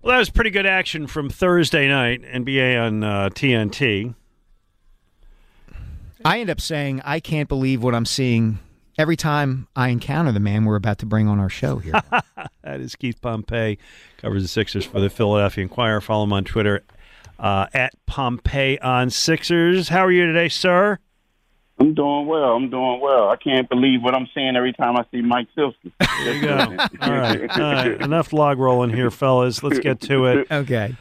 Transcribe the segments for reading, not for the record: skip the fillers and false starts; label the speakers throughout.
Speaker 1: Well, that was pretty good action from Thursday night, NBA on TNT.
Speaker 2: I end up saying I can't believe what I'm seeing every time I encounter the man we're about to bring on our show here.
Speaker 1: That is Keith Pompey, covers the Sixers for the Philadelphia Inquirer. Follow him on Twitter at Pompey on Sixers. How are you today, sir?
Speaker 3: I'm doing well. I can't believe what I'm seeing every time I see Mike Silsky.
Speaker 1: There you go. All right. Enough log rolling here, fellas. Let's get to it.
Speaker 2: Okay.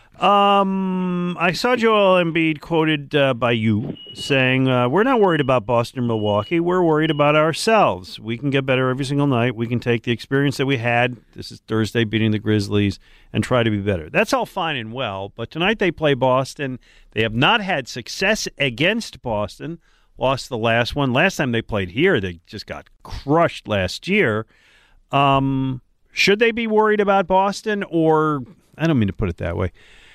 Speaker 1: I saw Joel Embiid quoted by you saying, we're not worried about Boston or Milwaukee. We're worried about ourselves. We can get better every single night. We can take the experience that we had, this is Thursday, beating the Grizzlies, and try to be better. That's all fine and well, but tonight they play Boston. They have not had success against Boston. Lost the last one. Last time they played here, they just got crushed last year. Should they be worried about Boston, or I don't mean to put it that way.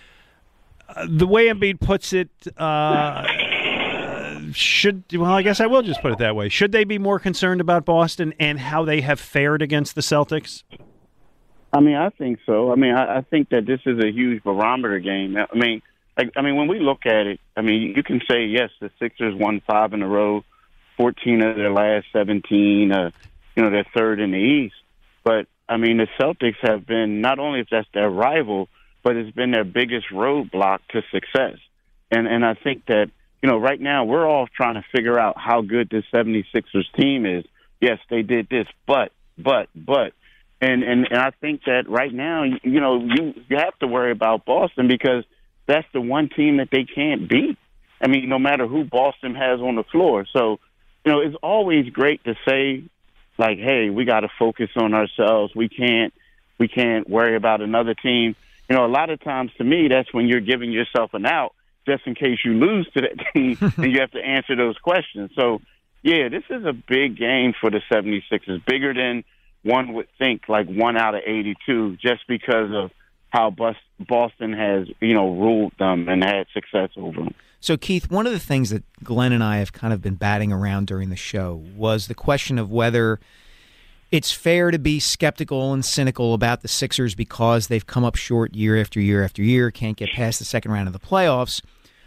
Speaker 1: The way Embiid puts it, I guess I will just put it that way. Should they be more concerned about Boston and how they have fared against the Celtics?
Speaker 3: I mean, I think so. I mean, I think that this is a huge barometer game. I mean, when we look at it, I mean, you can say, yes, the Sixers won 5 in a row, 14 of their last 17, they're third in the East. But, I mean, the Celtics have been, not only if that's their rival, but it's been their biggest roadblock to success. And I think that, right now we're all trying to figure out how good this 76ers team is. Yes, they did this, but. And I think that right now, you have to worry about Boston because that's the one team that they can't beat. I mean, no matter who Boston has on the floor. So, it's always great to say, like, hey, we got to focus on ourselves. We can't worry about another team. A lot of times to me, that's when you're giving yourself an out just in case you lose to that team and you have to answer those questions. So, yeah, this is a big game for the 76ers, bigger than one would think, like 1 out of 82, just because of how Boston has, ruled them and had success over them.
Speaker 2: So, Keith, one of the things that Glenn and I have kind of been batting around during the show was the question of whether it's fair to be skeptical and cynical about the Sixers because they've come up short year after year after year, can't get past the second round of the playoffs,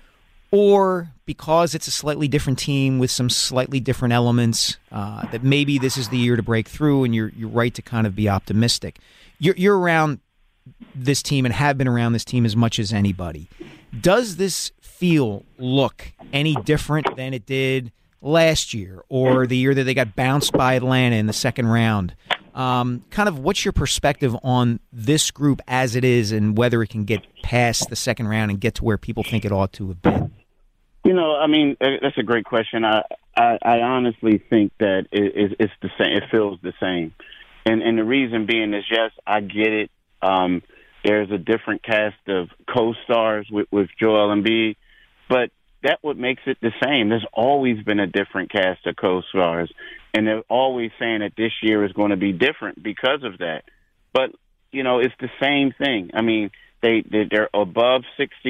Speaker 2: or because it's a slightly different team with some slightly different elements, that maybe this is the year to break through, and you're right to kind of be optimistic. You're around this team and have been around this team as much as anybody. Does this look any different than it did last year or the year that they got bounced by Atlanta in the second round? Kind of what's your perspective on this group as it is and whether it can get past the second round and get to where people think it ought to have been?
Speaker 3: I mean, that's a great question. I honestly think that it's the same. It feels the same. And the reason being is, yes, I get it. There's a different cast of co-stars with Joel Embiid, but that's what makes it the same. There's always been a different cast of co-stars, and they're always saying that this year is going to be different because of that. But, it's the same thing. I mean, they're above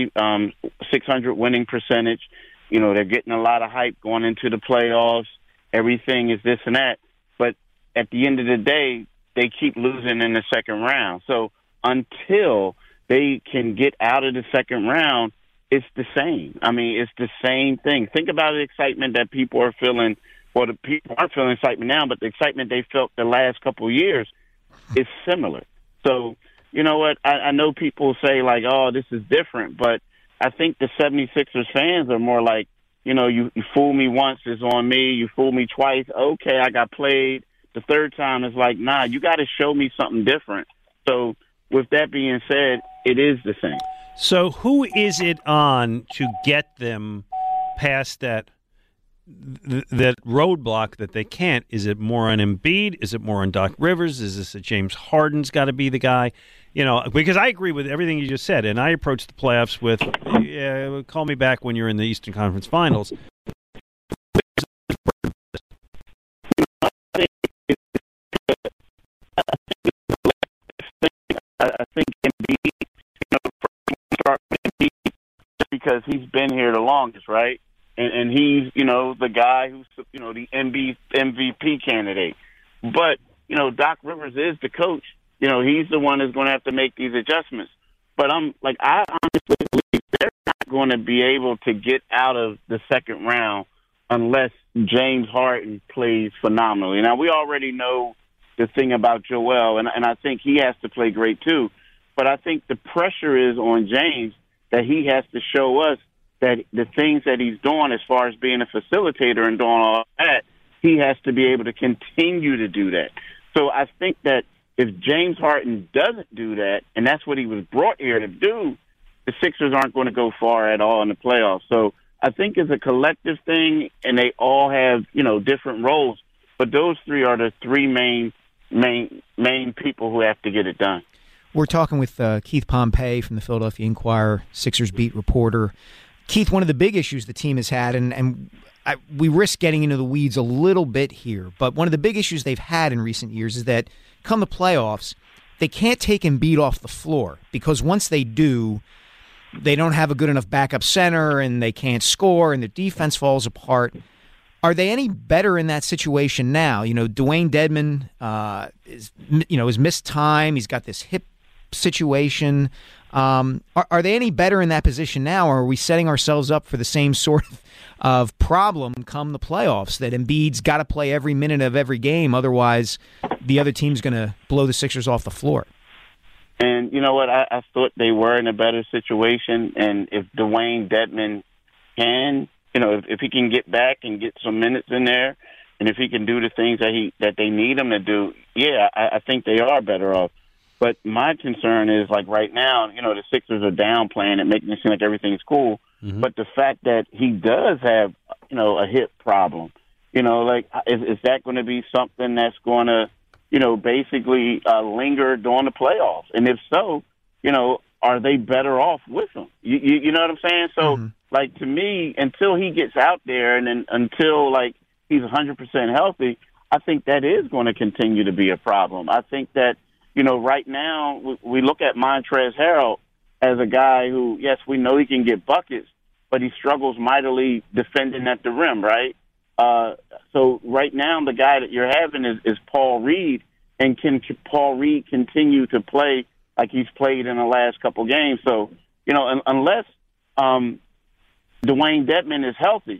Speaker 3: 600 winning percentage. They're getting a lot of hype going into the playoffs. Everything is this and that. But at the end of the day, they keep losing in the second round. So until they can get out of the second round, it's the same. I mean, it's the same thing. Think about the excitement that people are feeling. Well, the people aren't feeling excitement now, but the excitement they felt the last couple of years is similar. So, you know what? I know people say, like, oh, this is different, but I think the 76ers fans are more like, you fool me once, it's on me. You fool me twice, okay, I got played. The third time is like, nah, you got to show me something different. So with that being said, it is the same.
Speaker 1: So who is it on to get them past that roadblock that they can't? Is it more on Embiid? Is it more on Doc Rivers? Is this a James Harden's got to be the guy? Because I agree with everything you just said, and I approach the playoffs with, call me back when you're in the Eastern Conference Finals.
Speaker 3: I think Embiid, because he's been here the longest, right? And he's, the guy who's, the MVP candidate. But, Doc Rivers is the coach. He's the one that's going to have to make these adjustments. But I honestly believe they're not going to be able to get out of the second round unless James Harden plays phenomenally. Now, we already know the thing about Joel, and I think he has to play great too. But I think the pressure is on James that he has to show us that the things that he's doing as far as being a facilitator and doing all that, he has to be able to continue to do that. So I think that if James Harden doesn't do that, and that's what he was brought here to do, the Sixers aren't going to go far at all in the playoffs. So I think it's a collective thing, and they all have, different roles. But those three are the three main people who have to get it done.
Speaker 2: We're talking with Keith Pompey from the Philadelphia Inquirer, Sixers beat reporter. Keith, one of the big issues the team has had, and we risk getting into the weeds a little bit here, but one of the big issues they've had in recent years is that come the playoffs, they can't take Embiid off the floor because once they do, they don't have a good enough backup center and they can't score and their defense falls apart. Are they any better in that situation now? Dwayne Dedmon has missed time. He's got this hip situation. Are they any better in that position now, or are we setting ourselves up for the same sort of problem come the playoffs, that Embiid's got to play every minute of every game, otherwise the other team's going to blow the Sixers off the floor?
Speaker 3: And you know what? I thought they were in a better situation, and if Dwayne Dedmon can, if he can get back and get some minutes in there, and if he can do the things that they need him to do, yeah, I think they are better off. But my concern is, right now, the Sixers are downplaying it, making it seem like everything's cool. Mm-hmm. But the fact that he does have, a hip problem, is that going to be something that's going to, basically linger during the playoffs? And if so, are they better off with him? You know what I'm saying? So, mm-hmm. To me, until he gets out there and then until, he's 100% healthy, I think that is going to continue to be a problem. I think that, right now we look at Montrezl Harrell as a guy who, yes, we know he can get buckets, but he struggles mightily defending at the rim, right? So right now the guy that you're having is Paul Reed, and can Paul Reed continue to play like he's played in the last couple games? So, unless Dwayne Dedmon is healthy,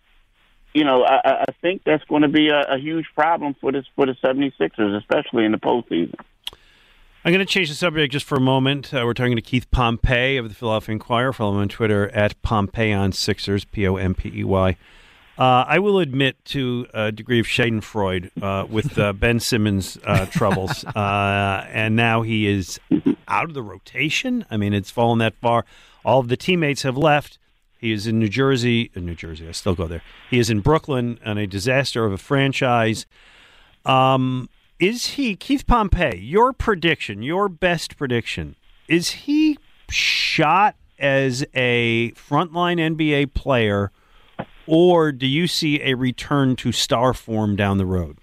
Speaker 3: I think that's going to be a huge problem for the 76ers, especially in the postseason.
Speaker 1: I'm going to change the subject just for a moment. We're talking to Keith Pompey of the Philadelphia Inquirer. Follow him on Twitter at PompeyOnSixers, Pompey. I will admit to a degree of schadenfreude with Ben Simmons' troubles, and now he is out of the rotation. I mean, it's fallen that far. All of the teammates have left. He is in New Jersey. I still go there. He is in Brooklyn on a disaster of a franchise. Is he, Keith Pompey, your best prediction, is he shot as a frontline NBA player, or do you see a return to star form down the road?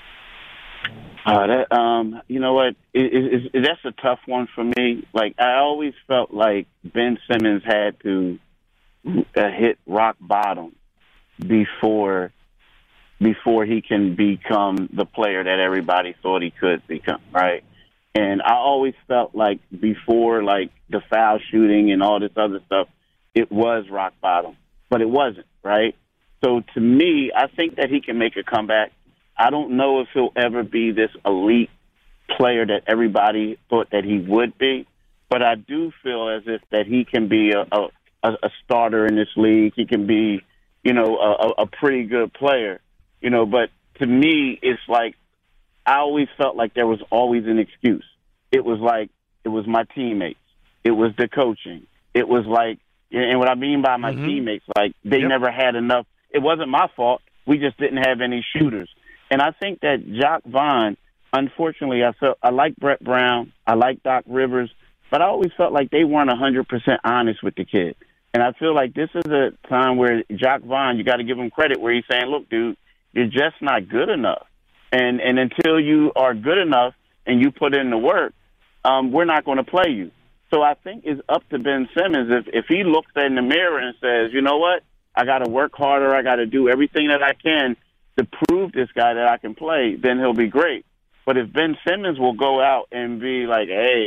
Speaker 3: You know what? That's a tough one for me. I always felt like Ben Simmons had to hit rock bottom before he can become the player that everybody thought he could become, right? And I always felt like before, the foul shooting and all this other stuff, it was rock bottom, but it wasn't, right? So to me, I think that he can make a comeback. I don't know if he'll ever be this elite player that everybody thought that he would be, but I do feel as if that he can be a starter in this league. He can be, a pretty good player. But to me, it's I always felt like there was always an excuse. It was my teammates. It was the coaching. It was and what I mean by my teammates, they never had enough. It wasn't my fault. We just didn't have any shooters. And I think that Jacque Vaughn, unfortunately, I like Brett Brown. I like Doc Rivers, but I always felt like they weren't 100% honest with the kid. And I feel like this is a time where Jacque Vaughn, you got to give him credit, where he's saying, look, dude, you're just not good enough. And until you are good enough and you put in the work, we're not going to play you. So I think it's up to Ben Simmons. If he looks in the mirror and says, you know what, I got to work harder, I got to do everything that I can to prove this guy that I can play, then he'll be great. But if Ben Simmons will go out and be like, hey,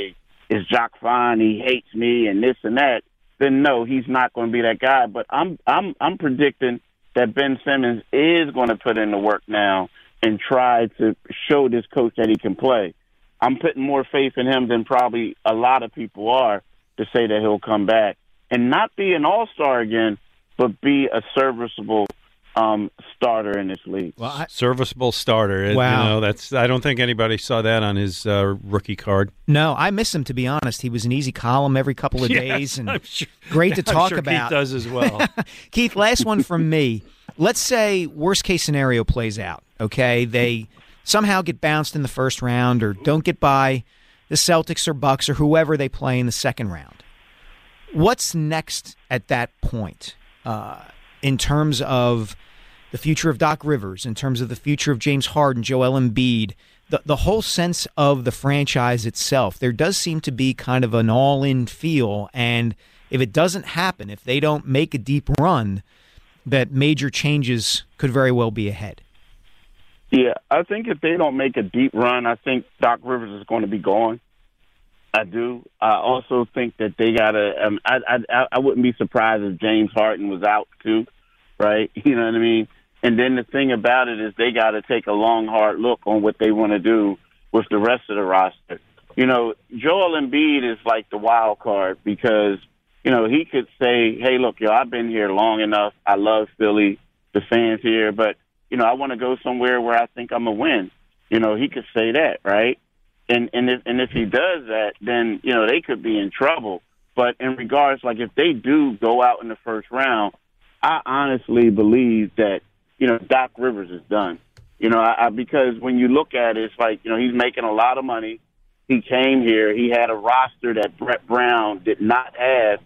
Speaker 3: is Jock fine? He hates me and this and that. Then no, he's not going to be that guy. But I'm predicting that Ben Simmons is going to put in the work now and try to show this coach that he can play. I'm putting more faith in him than probably a lot of people are to say that he'll come back and not be an all-star again, but be a serviceable starter in this league.
Speaker 1: Well, serviceable starter.
Speaker 2: Wow.
Speaker 1: I don't think anybody saw that on his rookie card.
Speaker 2: No, I miss him, to be honest. He was an easy column every couple of days, and great to talk about.
Speaker 1: Keith does as well.
Speaker 2: Keith, last one from me. Let's say worst-case scenario plays out, okay? They somehow get bounced in the first round or don't get by the Celtics or Bucks or whoever they play in the second round. What's next at that point in terms of the future of Doc Rivers, in terms of the future of James Harden, Joel Embiid, the whole sense of the franchise itself? There does seem to be kind of an all-in feel, and if it doesn't happen, if they don't make a deep run, that major changes could very well be ahead.
Speaker 3: Yeah, I think if they don't make a deep run, I think Doc Rivers is going to be gone. I do. I also think that they got to I wouldn't be surprised if James Harden was out too, right? You know what I mean? And then the thing about it is they got to take a long, hard look on what they want to do with the rest of the roster. You know, Joel Embiid is like the wild card because, you know, he could say, hey, look, I've been here long enough. I love Philly, the fans here, but, you know, I want to go somewhere where I think I'm going to win. You know, he could say that, right? And if he does that, then, you know, they could be in trouble. But in regards, like if they do go out in the first round, I honestly believe that, you know, Doc Rivers is done. You know, because when you look at it, it's like, you know, he's making a lot of money. He came here. He had a roster that Brett Brown did not have,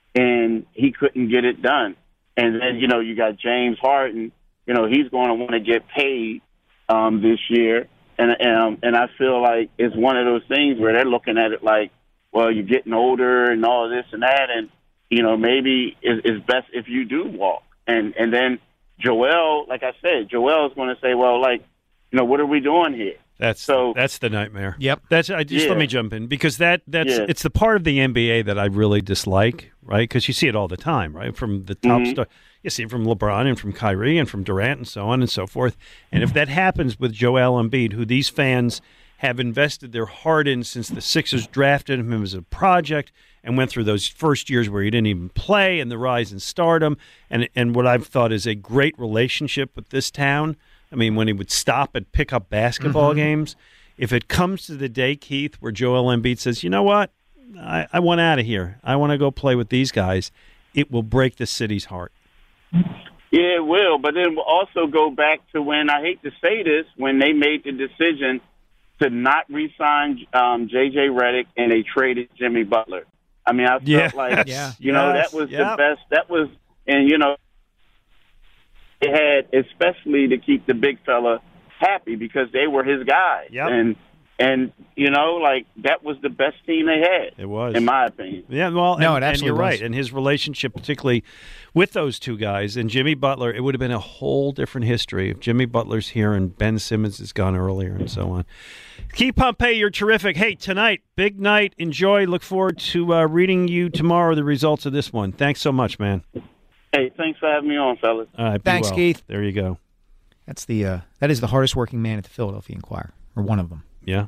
Speaker 3: and he couldn't get it done. And then, you know, you got James Harden. You know, he's going to want to get paid this year. And I feel like it's one of those things where they're looking at it like, well, you're getting older and all this and that, and, you know, maybe it's best if you do walk. And then Joel, like I said, Joel is going to say, well, like, you know, what are we doing here?
Speaker 1: That's the nightmare.
Speaker 2: Yep.
Speaker 1: Let me jump in because it's the part of the NBA that I really dislike, right? Because you see it all the time, right? From the top star, you see it from LeBron and from Kyrie and from Durant and so on and so forth. And if that happens with Joel Embiid, who these fans have invested their heart in since the Sixers drafted him as a project and went through those first years where he didn't even play and the rise in stardom and what I've thought is a great relationship with this town. I mean, when he would stop and pick up basketball games, if it comes to the day, Keith, where Joel Embiid says, you know what, I want out of here. I want to go play with these guys, it will break the city's heart.
Speaker 3: Yeah, it will. But then we'll also go back to when, I hate to say this, when they made the decision to not re-sign J.J. Redick and they traded Jimmy Butler. I mean, I felt like, you know, that was the best. That was, and, you know, they had especially to keep the big fella happy because they were his guys.
Speaker 1: Yep.
Speaker 3: And you know, like, that was the best team they had.
Speaker 1: It was.
Speaker 3: In my opinion.
Speaker 1: Yeah, well,
Speaker 2: no, it absolutely
Speaker 1: and you're
Speaker 2: was.
Speaker 1: right. And his relationship, particularly with those two guys, and Jimmy Butler, it would have been a whole different history if Jimmy Butler's here and Ben Simmons is gone earlier and so on. Keith Pompey, you're terrific. Hey, tonight, big night. Enjoy. Look forward to reading you tomorrow the results of this one. Thanks so much, man.
Speaker 3: Hey, thanks for having me on, fellas.
Speaker 1: All right,
Speaker 2: thanks,
Speaker 1: well.
Speaker 2: Keith.
Speaker 1: There you go.
Speaker 2: That's that is the hardest working man at the Philadelphia Inquirer, or one of them.
Speaker 1: Yeah.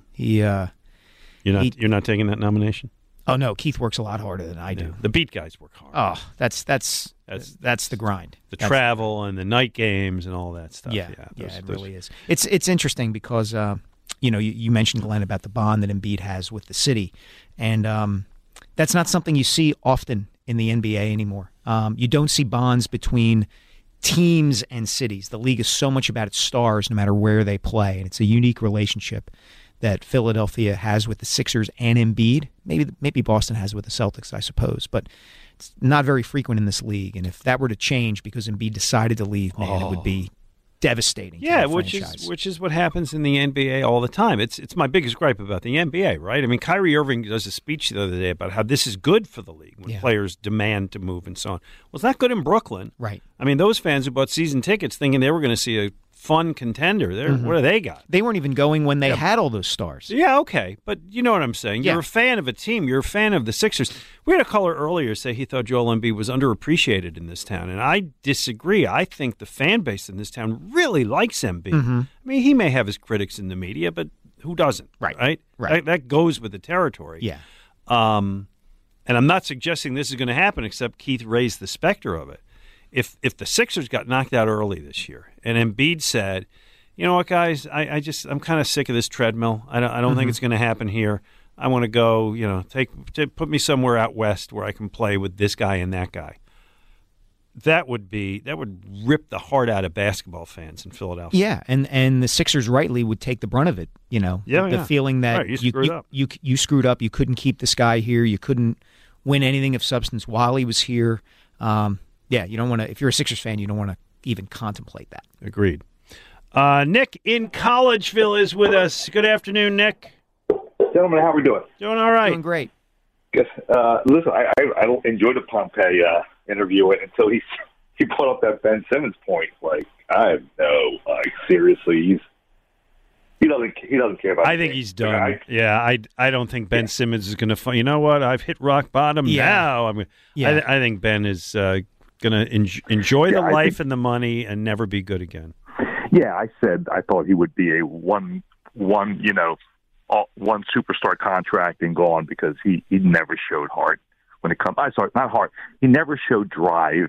Speaker 2: You're
Speaker 1: not taking that nomination?
Speaker 2: Oh no, Keith works a lot harder than I do.
Speaker 1: Yeah. The beat guys work hard.
Speaker 2: Oh, that's the grind.
Speaker 1: The travel and the night games and all that stuff.
Speaker 2: It really is. It's interesting because you mentioned, Glenn, about the bond that Embiid has with the city, and that's not something you see often in the NBA anymore. You don't see bonds between teams and cities. The league is so much about its stars, no matter where they play, and it's a unique relationship that Philadelphia has with the Sixers and Embiid. Maybe Boston has with the Celtics, I suppose, but it's not very frequent in this league. And if that were to change because Embiid decided to leave, man, it would be devastating.
Speaker 1: Yeah,
Speaker 2: to the
Speaker 1: which
Speaker 2: franchise.
Speaker 1: is what happens in the NBA all the time. It's my biggest gripe about the NBA, right? I mean, Kyrie Irving does a speech the other day about how this is good for the league when players demand to move and so on. Well, it's not good in Brooklyn.
Speaker 2: Right.
Speaker 1: I mean, those fans who bought season tickets thinking they were going to see a fun contender. What do they got?
Speaker 2: They weren't even going when they had all those stars.
Speaker 1: Yeah, okay. But you know what I'm saying.
Speaker 2: Yeah.
Speaker 1: You're a fan of a team. You're a fan of the Sixers. We had a caller earlier say he thought Joel Embiid was underappreciated in this town, and I disagree. I think the fan base in this town really likes Embiid. I mean, he may have his critics in the media, but who doesn't?
Speaker 2: Right.
Speaker 1: That goes with the territory.
Speaker 2: Yeah.
Speaker 1: And I'm not suggesting this is going to happen, except Keith raised the specter of it. If the Sixers got knocked out early this year, and Embiid said, "You know what, guys, I'm kind of sick of this treadmill. I don't think it's going to happen here. I want to go, put me somewhere out west where I can play with this guy and that guy." That would rip the heart out of basketball fans in Philadelphia.
Speaker 2: Yeah, and the Sixers rightly would take the brunt of it. The feeling that
Speaker 1: right, you
Speaker 2: screwed up. You couldn't keep this guy here. You couldn't win anything of substance while he was here. You don't want to. If you're a Sixers fan, you don't want to even contemplate that.
Speaker 1: Agreed. Nick in Collegeville is with us. Good afternoon, Nick.
Speaker 4: Gentlemen, how are we doing?
Speaker 1: Doing all right.
Speaker 2: Doing great.
Speaker 4: Yes. Listen, I don't enjoy the Pompey interview until he brought up that Ben Simmons point. Seriously, he doesn't care about.
Speaker 1: I think he's done. I don't think Ben Simmons is going to. You know what? I've hit rock bottom now. I think Ben is going to enjoy the life and the money and never be good again.
Speaker 4: Yeah, I said I thought he would be a one superstar contract and gone, because he never showed heart when it comes. Not heart. He never showed drive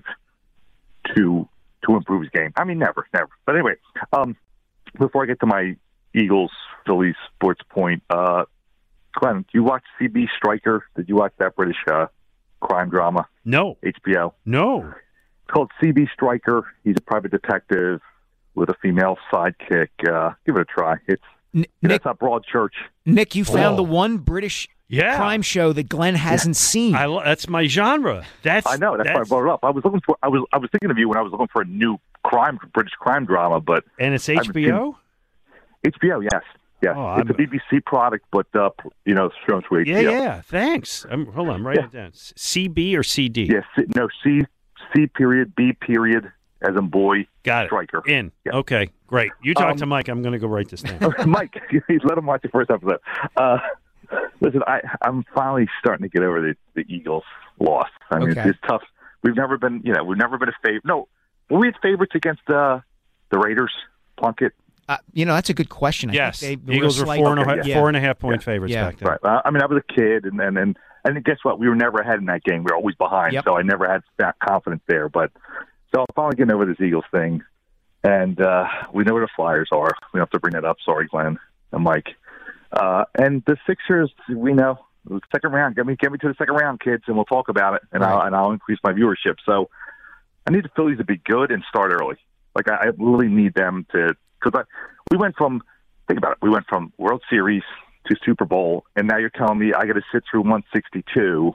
Speaker 4: to improve his game. I mean, never. But anyway, before I get to my Eagles Phillies sports point, Glenn, do you watch CB Stryker? Did you watch that British crime drama?
Speaker 1: No.
Speaker 4: HBO?
Speaker 1: No.
Speaker 4: It's called CB Stryker. He's a private detective with a female sidekick. Give it a try. It's not Broadchurch.
Speaker 2: Nick, you found the one British crime show that Glenn hasn't seen.
Speaker 1: That's my genre.
Speaker 4: I know. That's why I brought it up. I was thinking of you when I was looking for a new British crime drama, but
Speaker 1: and it's HBO.
Speaker 4: HBO, yes. It's a BBC product, but shown through HBO.
Speaker 1: Yeah. Thanks. Hold on, I'm writing it down. CB or CD?
Speaker 4: Yes. No. C period B period as in boy.
Speaker 1: Got it.
Speaker 4: Striker.
Speaker 1: In. Yeah. Okay. Great. You talk to Mike. I'm going to go write this down.
Speaker 4: Mike, let him watch the first episode. Listen, I'm finally starting to get over the Eagles' loss. I mean, it's tough. We've never been a favorite. No, were we favorites against the Raiders? Plunkett.
Speaker 2: That's a good question.
Speaker 1: Yes,
Speaker 2: I think
Speaker 1: Eagles were 4.5 point favorites back then.
Speaker 4: Right. I mean, I was a kid, and guess what? We were never ahead in that game. We were always behind, so I never had that confidence there. But so I'm finally getting over this Eagles thing, and we know where the Flyers are. We don't have to bring that up. Sorry, Glenn and Mike. And the Sixers, we know, second round. Get me to the second round, kids, and we'll talk about it. And I'll increase my viewership. So I need the Phillies to be good and start early. I really need them to. Because we went from World Series to Super Bowl, and now you're telling me I got to sit through 162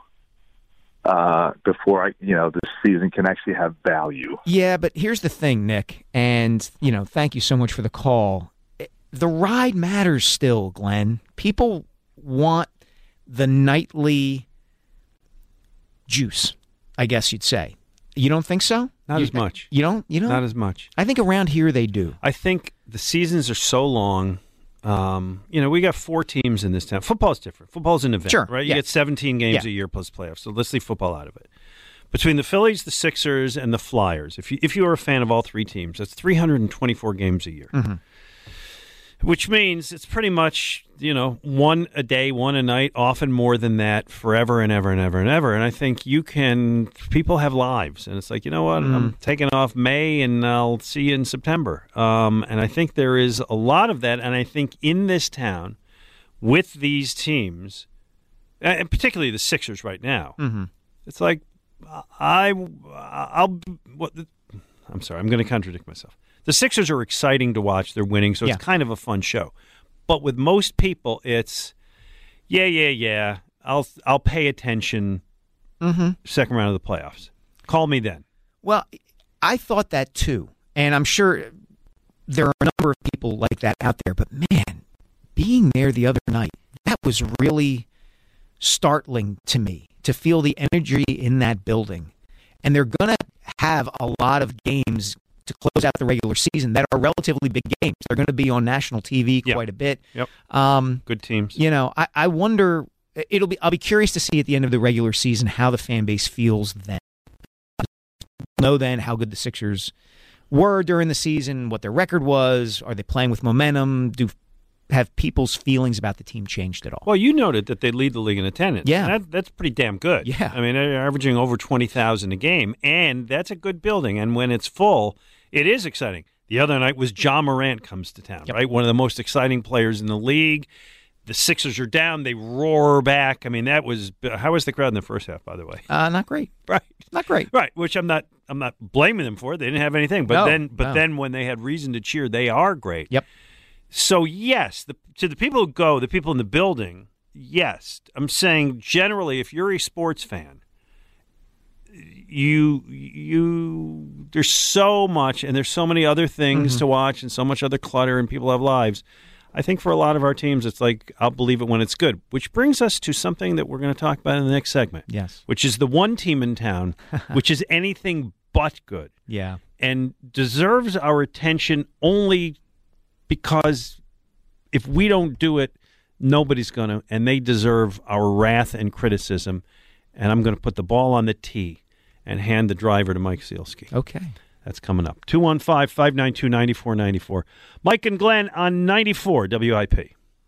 Speaker 4: before this season can actually have value.
Speaker 2: Yeah, but here's the thing, Nick, and thank you so much for the call. The ride matters still, Glenn. People want the nightly juice, I guess you'd say. You don't think so?
Speaker 1: Not as much.
Speaker 2: You don't?
Speaker 1: Not as much.
Speaker 2: I think around here they do.
Speaker 1: I think the seasons are so long. We got 4 teams in this town. Football's different. Football's an event, right? You get 17 games a year plus playoffs. So let's leave football out of it. Between the Phillies, the Sixers, and the Flyers, if you are a fan of all 3 teams, that's 324 games a year. Mm-hmm. Which means it's pretty much, one a day, one a night, often more than that, forever and ever and ever and ever. And I think people have lives. And it's like, you know what, I'm taking off May and I'll see you in September. And I think there is a lot of that. And I think in this town, with these teams, and particularly the Sixers right now, it's like, I'm sorry, I'm going to contradict myself. The Sixers are exciting to watch. They're winning, so it's kind of a fun show. But with most people, it's, I'll pay attention second round of the playoffs. Call me then.
Speaker 2: Well, I thought that too. And I'm sure there are a number of people like that out there. But, man, being there the other night, that was really startling to me, to feel the energy in that building. And they're going to have a lot of games to close out the regular season that are relatively big games. They're going to be on national TV quite a bit.
Speaker 1: Yep. Good teams.
Speaker 2: I wonder. I'll be curious to see at the end of the regular season how the fan base feels then. Know then how good the Sixers were during the season, what their record was. Are they playing with momentum? Have people's feelings about the team changed at all?
Speaker 1: Well, you noted that they lead the league in attendance.
Speaker 2: Yeah.
Speaker 1: That's pretty damn good.
Speaker 2: Yeah.
Speaker 1: I mean, they're averaging over 20,000 a game, and that's a good building. And when it's full, it is exciting. The other night was Ja Morant comes to town, right? One of the most exciting players in the league. The Sixers are down. They roar back. I mean, how was the crowd in the first half, by the way?
Speaker 2: Not great.
Speaker 1: Right.
Speaker 2: Not great.
Speaker 1: Right, which I'm not blaming them for. They didn't have anything. But then when they had reason to cheer, they are great.
Speaker 2: Yep.
Speaker 1: So, yes, to the people who go, the people in the building, yes. I'm saying generally, if you're a sports fan, there's so much and there's so many other things to watch and so much other clutter and people have lives. I think for a lot of our teams, it's like, I'll believe it when it's good, which brings us to something that we're going to talk about in the next segment.
Speaker 2: Yes.
Speaker 1: Which is the one team in town, which is anything but good.
Speaker 2: Yeah.
Speaker 1: And deserves our attention only because if we don't do it, nobody's going to, and they deserve our wrath and criticism. And I'm going to put the ball on the tee and hand the driver to Mike Sealski.
Speaker 2: Okay.
Speaker 1: That's coming up. 215-592-9494. Mike and Glenn on 94 WIP.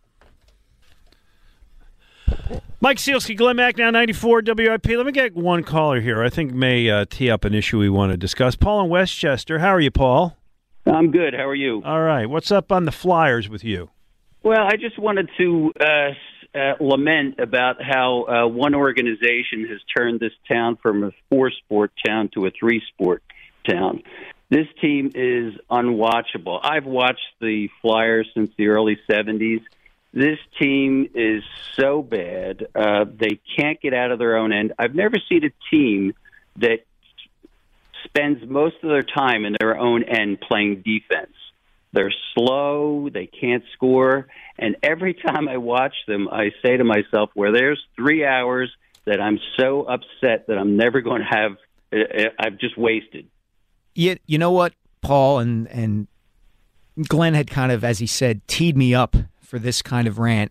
Speaker 1: Mike Sealski, Glenn Macnow, 94 WIP. Let me get one caller here. I think may tee up an issue we want to discuss. Paul in Westchester. How are you, Paul?
Speaker 5: I'm good. How are you?
Speaker 1: All right. What's up on the Flyers with you?
Speaker 5: Well, I just wanted to lament about how one organization has turned this town from a 4-sport town to a 3-sport town. This team is unwatchable. I've watched the Flyers since the early 70s. This team is so bad. They can't get out of their own end. I've never seen a team that spends most of their time in their own end playing defense. They're slow, they can't score, and every time I watch them, I say to myself, well, there's 3 hours that I'm so upset that I'm never going to have, I've just wasted.
Speaker 2: You know what, Paul, and Glenn had kind of, as he said, teed me up for this kind of rant.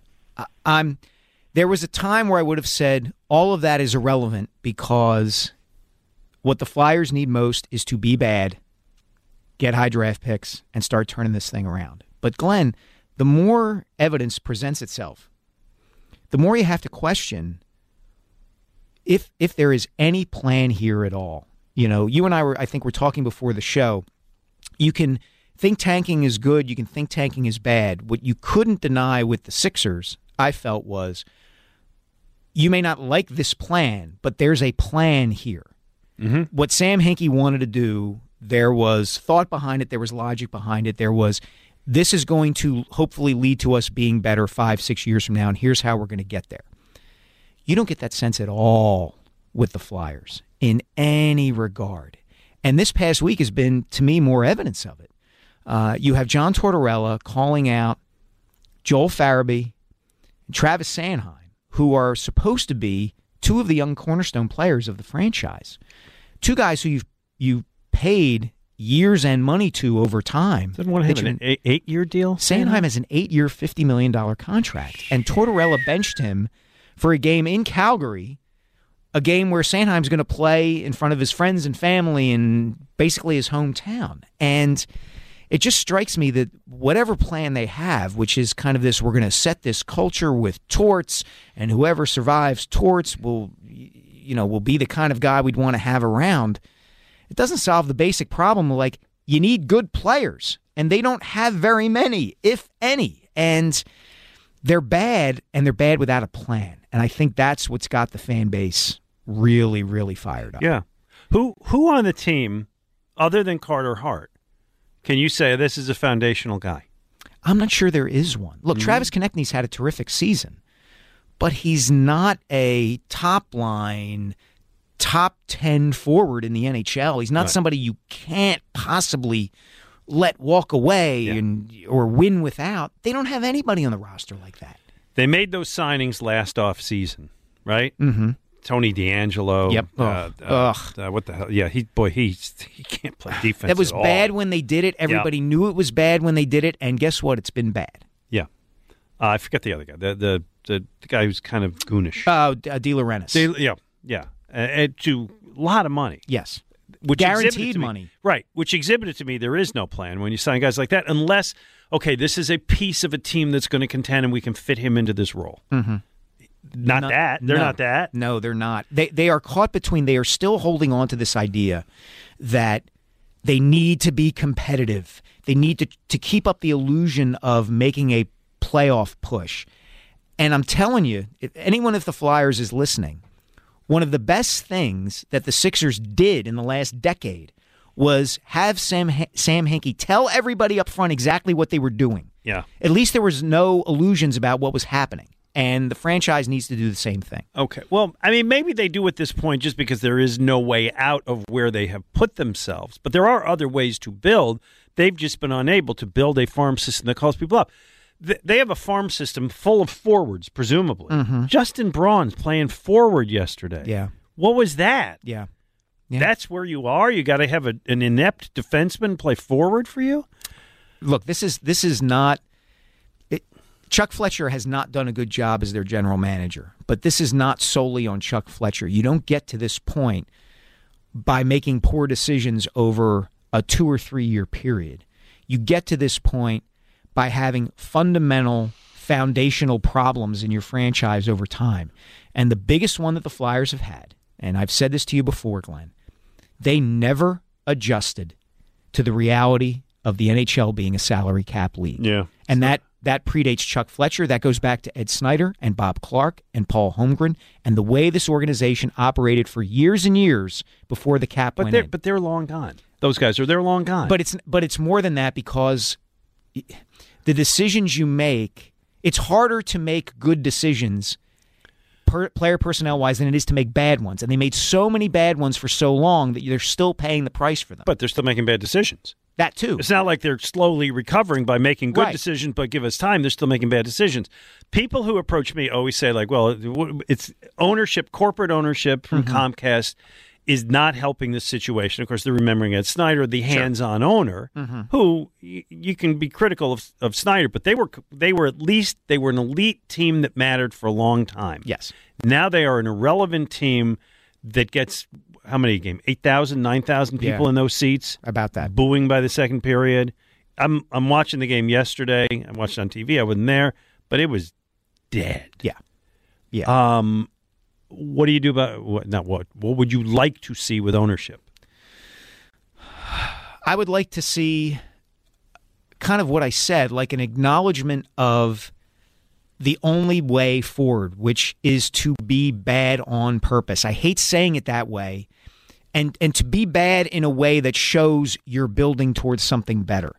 Speaker 2: There was a time where I would have said all of that is irrelevant because what the Flyers need most is to be bad, get high draft picks, and start turning this thing around. But Glenn, the more evidence presents itself, the more you have to question if there is any plan here at all. You know, you and I think we're talking before the show. You can think tanking is good. You can think tanking is bad. What you couldn't deny with the Sixers, I felt, was you may not like this plan, but there's a plan here. Mm-hmm. What Sam Hinkie wanted to do, there was thought behind it. There was logic behind it. There was, this is going to hopefully lead to us being better 5-6 years from now, and here's how we're going to get there. You don't get that sense at all with the Flyers in any regard. And this past week has been, to me, more evidence of it. You have John Tortorella calling out Joel Farabee and Travis Sanheim, who are supposed to be two of the young cornerstone players of the franchise. Two guys who you've paid years and money to over time.
Speaker 1: Doesn't one have an 8-year deal?
Speaker 2: Sanheim has an 8-year, $50 million contract. And Tortorella benched him for a game in Calgary, a game where Sanheim's going to play in front of his friends and family in basically his hometown. And it just strikes me that whatever plan they have, which is kind of this, we're going to set this culture with torts, and whoever survives torts will be the kind of guy we'd want to have around. It doesn't solve the basic problem. Like, you need good players, and they don't have very many, if any. And they're bad, and they're bad without a plan. And I think that's what's got the fan base really, really fired up.
Speaker 1: Yeah. Who on the team, other than Carter Hart, can you say this is a foundational guy?
Speaker 2: I'm not sure there is one. Look, Travis Konechny's had a terrific season, but he's not a top-line, top 10 forward in the NHL. He's not somebody you can't possibly let walk away or win without. They don't have anybody on the roster like that.
Speaker 1: They made those signings last off season, right?
Speaker 2: Mm-hmm.
Speaker 1: Tony D'Angelo.
Speaker 2: Yep.
Speaker 1: What the hell? Yeah, he can't play defense.
Speaker 2: That was
Speaker 1: at all.
Speaker 2: bad when they did it. Everybody knew it was bad when they did it, and guess what? It's been bad.
Speaker 1: Yeah. I forget the other guy. The guy who's kind of goonish.
Speaker 2: De Laurentiis.
Speaker 1: Yeah. To a lot of money.
Speaker 2: Yes.
Speaker 1: Which
Speaker 2: guaranteed money.
Speaker 1: Right. Which exhibited to me there is no plan when you sign guys like that unless, okay, this is a piece of a team that's going to contend and we can fit him into this role.
Speaker 2: Mm-hmm.
Speaker 1: Not that. They're not that.
Speaker 2: No, they're not. They are caught between, they are still holding on to this idea that they need to be competitive. They need to keep up the illusion of making a playoff push. And I'm telling you, if the Flyers is listening, one of the best things that the Sixers did in the last decade was have Sam Hinkie tell everybody up front exactly what they were doing.
Speaker 1: Yeah.
Speaker 2: At least there was no illusions about what was happening. And the franchise needs to do the same thing.
Speaker 1: Okay. Well, I mean, maybe they do at this point just because there is no way out of where they have put themselves. But there are other ways to build. They've just been unable to build a farm system that calls people up. They have a farm system full of forwards, presumably.
Speaker 2: Mm-hmm.
Speaker 1: Justin Braun's playing forward yesterday.
Speaker 2: Yeah.
Speaker 1: What was that?
Speaker 2: Yeah.
Speaker 1: That's where you are? You got to have an inept defenseman play forward for you?
Speaker 2: Look, this is not... Chuck Fletcher has not done a good job as their general manager, but this is not solely on Chuck Fletcher. You don't get to this point by making poor decisions over a 2 or 3 year period. You get to this point by having fundamental, foundational problems in your franchise over time. And the biggest one that the Flyers have had, and I've said this to you before, Glenn, they never adjusted to the reality of the NHL being a salary cap league.
Speaker 1: Yeah.
Speaker 2: And that predates Chuck Fletcher. That goes back to Ed Snyder and Bob Clark and Paul Holmgren and the way this organization operated for years and years before the cap went in.
Speaker 1: But they're long gone. Those guys they're long gone.
Speaker 2: But it's more than that because the decisions you make, it's harder to make good decisions player personnel-wise than it is to make bad ones. And they made so many bad ones for so long that they're still paying the price for them.
Speaker 1: But they're still making bad decisions.
Speaker 2: That too.
Speaker 1: It's not like they're slowly recovering by making good decisions, but give us time. They're still making bad decisions. People who approach me always say, like, well, it's ownership, corporate ownership from Comcast is not helping this situation. Of course, they're remembering Ed Snyder, the hands-on owner, who you can be critical of Snyder, but they were an elite team that mattered for a long time.
Speaker 2: Yes.
Speaker 1: Now they are an irrelevant team that gets how many a game? 8,000, 9,000 people in those seats.
Speaker 2: About that.
Speaker 1: Booing by the second period. I'm watching the game yesterday. I watched it on TV. I wasn't there, but it was dead.
Speaker 2: Yeah. Yeah.
Speaker 1: What do you do about what would you like to see with ownership?
Speaker 2: I would like to see kind of what I said, like an acknowledgement of the only way forward, which is to be bad on purpose. I hate saying it that way. And to be bad in a way that shows you're building towards something better.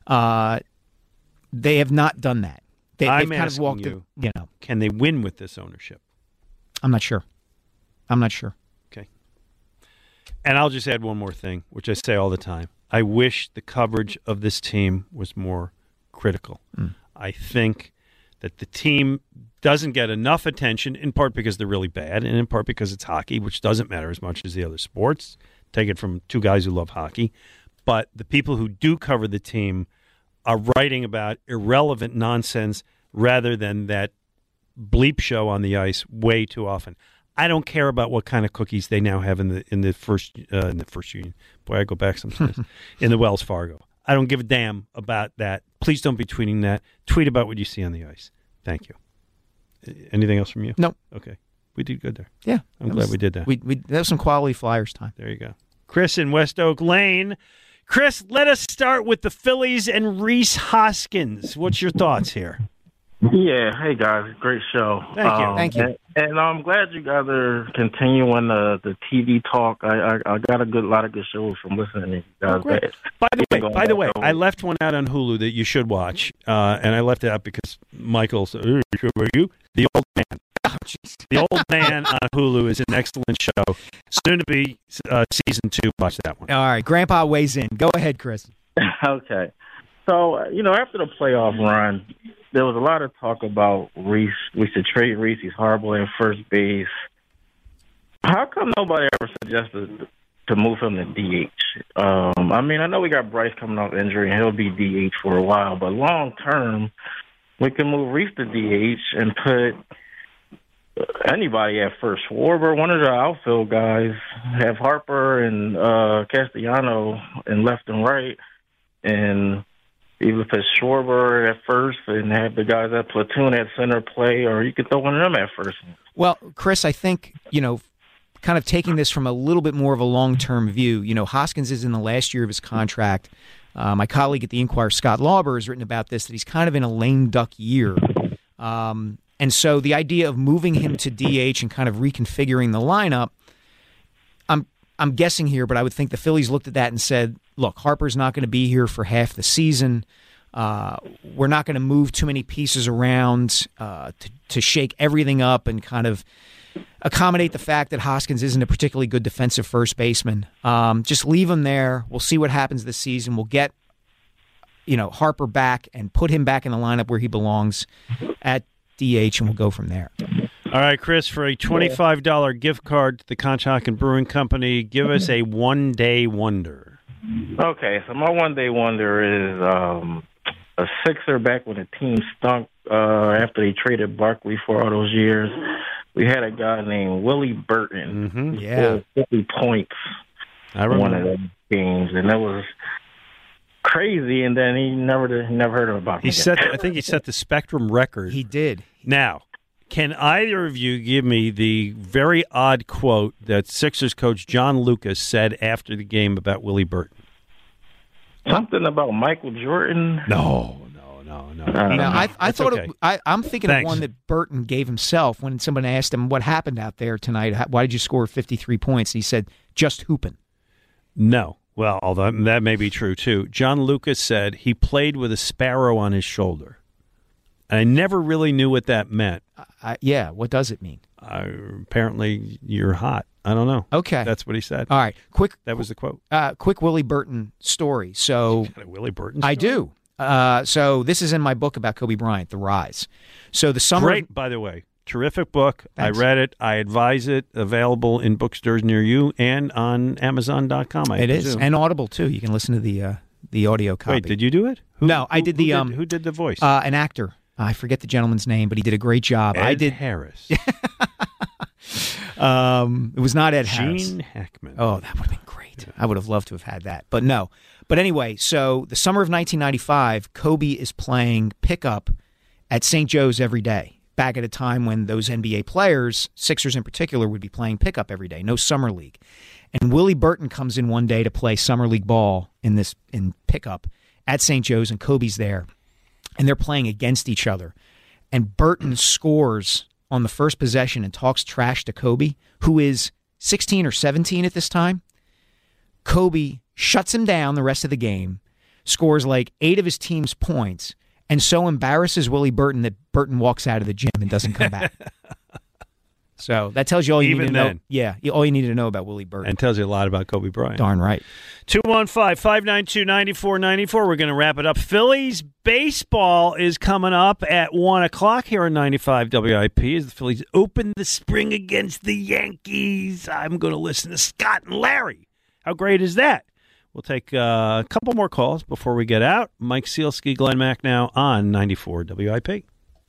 Speaker 2: They have not done that. They've kind of walked
Speaker 1: you, can they win with this ownership?
Speaker 2: I'm not sure.
Speaker 1: Okay. And I'll just add one more thing, which I say all the time. I wish the coverage of this team was more critical. I think that the team doesn't get enough attention, in part because they're really bad, and in part because it's hockey, which doesn't matter as much as the other sports. Take it from two guys who love hockey. But the people who do cover the team are writing about irrelevant nonsense rather than that bleep show on the ice way too often. I don't care about what kind of cookies they now have in the first union. Boy, I go back sometimes. In the Wells Fargo. I don't give a damn about that. Please don't be tweeting that. Tweet about what you see on the ice. Thank you. Anything else from you?
Speaker 2: No.
Speaker 1: Okay. We did good there.
Speaker 2: Yeah.
Speaker 1: I'm glad we did that.
Speaker 2: That was some quality Flyers time.
Speaker 1: There you go. Chris in West Oak Lane. Chris, let us start with the Phillies and Rhys Hoskins. What's your thoughts here?
Speaker 6: Yeah. Hey, guys. Great show.
Speaker 2: Thank you.
Speaker 6: And I'm glad you guys are continuing the TV talk. I got a lot of good shows from listening to you guys.
Speaker 1: Oh, great. By the way, I left one out on Hulu that you should watch, and I left it out because Michael said, were you? The Old Man. The Old Man on Hulu is an excellent show. Soon to be season 2. Watch that one.
Speaker 2: All right. Grandpa weighs in. Go ahead, Chris.
Speaker 6: Okay. So, after the playoff run, there was a lot of talk about Rhys. We should trade Rhys. He's horrible in first base. How come nobody ever suggested to move him to DH? I mean, I know we got Bryce coming off injury, and he'll be DH for a while, but long term, we can move Reese to DH and put anybody at first. Schwarber, one of the outfield guys, have Harper and Castellano in left and right, and either put Schwarber at first and have the guys at platoon at center play, or you could throw one of them at first.
Speaker 2: Well, Chris, I think, kind of taking this from a little bit more of a long-term view, Hoskins is in the last year of his contract. My colleague at the Inquirer, Scott Lauber, has written about this, that he's kind of in a lame duck year. And so the idea of moving him to DH and kind of reconfiguring the lineup, I'm guessing here, but I would think the Phillies looked at that and said, look, Harper's not going to be here for half the season. We're not going to move too many pieces around to shake everything up and kind of accommodate the fact that Hoskins isn't a particularly good defensive first baseman. Just leave him there. We'll see what happens this season. We'll get Harper back and put him back in the lineup where he belongs at DH, and we'll go from there.
Speaker 1: All right, Chris, for a $25 gift card to the Conshohocken Brewing Company, give us a one-day wonder.
Speaker 6: Okay, so my one-day wonder is a Sixer back when the team stunk after they traded Barkley for all those years. We had a guy named Willie Burton.
Speaker 1: Mm-hmm.
Speaker 6: Who scored 50 points in one of those games, and that was crazy. And then he never heard about him.
Speaker 1: I think he set the Spectrum record.
Speaker 2: He did.
Speaker 1: Now, can either of you give me the very odd quote that Sixers coach John Lucas said after the game about Willie Burton?
Speaker 6: Something about Michael Jordan?
Speaker 1: No.
Speaker 2: I thought
Speaker 1: okay.
Speaker 2: I'm thinking of one that Burton gave himself when someone asked him what happened out there tonight. Why did you score 53 points? And he said, just hooping.
Speaker 1: No. Well, although that may be true, too. John Lucas said he played with a sparrow on his shoulder. I never really knew what that meant.
Speaker 2: Yeah, what does it mean?
Speaker 1: Apparently, you're hot. I don't know.
Speaker 2: Okay.
Speaker 1: That's what he said.
Speaker 2: All right.
Speaker 1: That was the quote.
Speaker 2: Quick Willie Burton story. So
Speaker 1: You got a Willie Burton story?
Speaker 2: I do. So this is in my book about Kobe Bryant, The Rise. So the summer...
Speaker 1: Great, by the way. Terrific book.
Speaker 2: Thanks.
Speaker 1: I read it. I advise it. Available in bookstores near you and on Amazon.com.
Speaker 2: It is. And Audible, too. You can listen to the audio copy.
Speaker 1: Wait, did you do it?
Speaker 2: No, I did the...
Speaker 1: Who did the voice?
Speaker 2: An actor. I forget the gentleman's name, but he did a great job.
Speaker 1: Ed
Speaker 2: I did
Speaker 1: Harris.
Speaker 2: It was not Ed Harris.
Speaker 1: Gene Hackman.
Speaker 2: Oh, that would have been great. I would have loved to have had that, but no. But anyway, so the summer of 1995, Kobe is playing pickup at St. Joe's every day, back at a time when those NBA players, Sixers in particular, would be playing pickup every day, no summer league. And Willie Burton comes in one day to play summer league ball in pickup at St. Joe's, and Kobe's there. And they're playing against each other. And Burton scores on the first possession and talks trash to Kobe, who is 16 or 17 at this time. Kobe shuts him down the rest of the game, scores like 8 of his team's points, and so embarrasses Willie Burton that Burton walks out of the gym and doesn't come back. So that tells you all you need to know. Yeah, all you need to know about Willie Burton.
Speaker 1: And tells you a lot about Kobe Bryant.
Speaker 2: Darn right.
Speaker 1: 215-592-9494. We're going to wrap it up. Phillies baseball is coming up at 1 o'clock here on 95 WIP as the Phillies open the spring against the Yankees. I'm going to listen to Scott and Larry. How great is that? We'll take a couple more calls before we get out. Mike Sealski, Glenn Mack now on 94 WIP.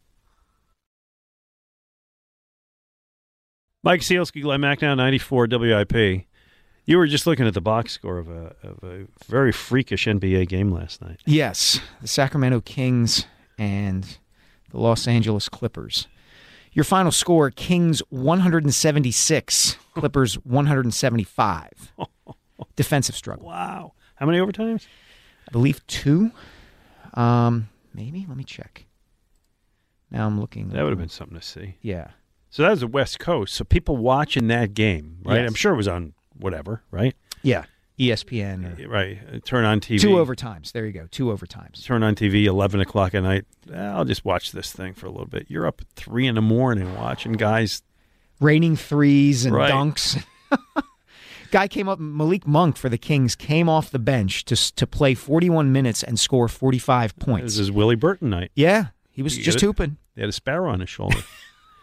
Speaker 1: Mike Sealski, Glenn Mack now, 94 WIP. You were just looking at the box score of a very freakish NBA game last night.
Speaker 2: Yes, the Sacramento Kings and the Los Angeles Clippers. Your final score, Kings 176, Clippers 175. Defensive struggle.
Speaker 1: Wow. How many overtimes?
Speaker 2: I believe 2. Maybe. Let me check. Now I'm looking.
Speaker 1: That would have been something to see.
Speaker 2: Yeah.
Speaker 1: So that was the West Coast. So people watching that game, right?
Speaker 2: Yes.
Speaker 1: I'm sure it was on whatever, right?
Speaker 2: Yeah. ESPN.
Speaker 1: Right. Turn on TV.
Speaker 2: 2 overtimes. There you go. 2 overtimes.
Speaker 1: Turn on TV, 11 o'clock at night. I'll just watch this thing for a little bit. You're up at 3 in the morning watching guys.
Speaker 2: Raining threes and
Speaker 1: Right.
Speaker 2: dunks. Guy came up, Malik Monk for the Kings, came off the bench to play 41 minutes and score 45 points.
Speaker 1: This is Willie Burton night.
Speaker 2: Yeah. He was
Speaker 1: You
Speaker 2: just
Speaker 1: get it?
Speaker 2: hooping.
Speaker 1: They had a sparrow on his shoulder.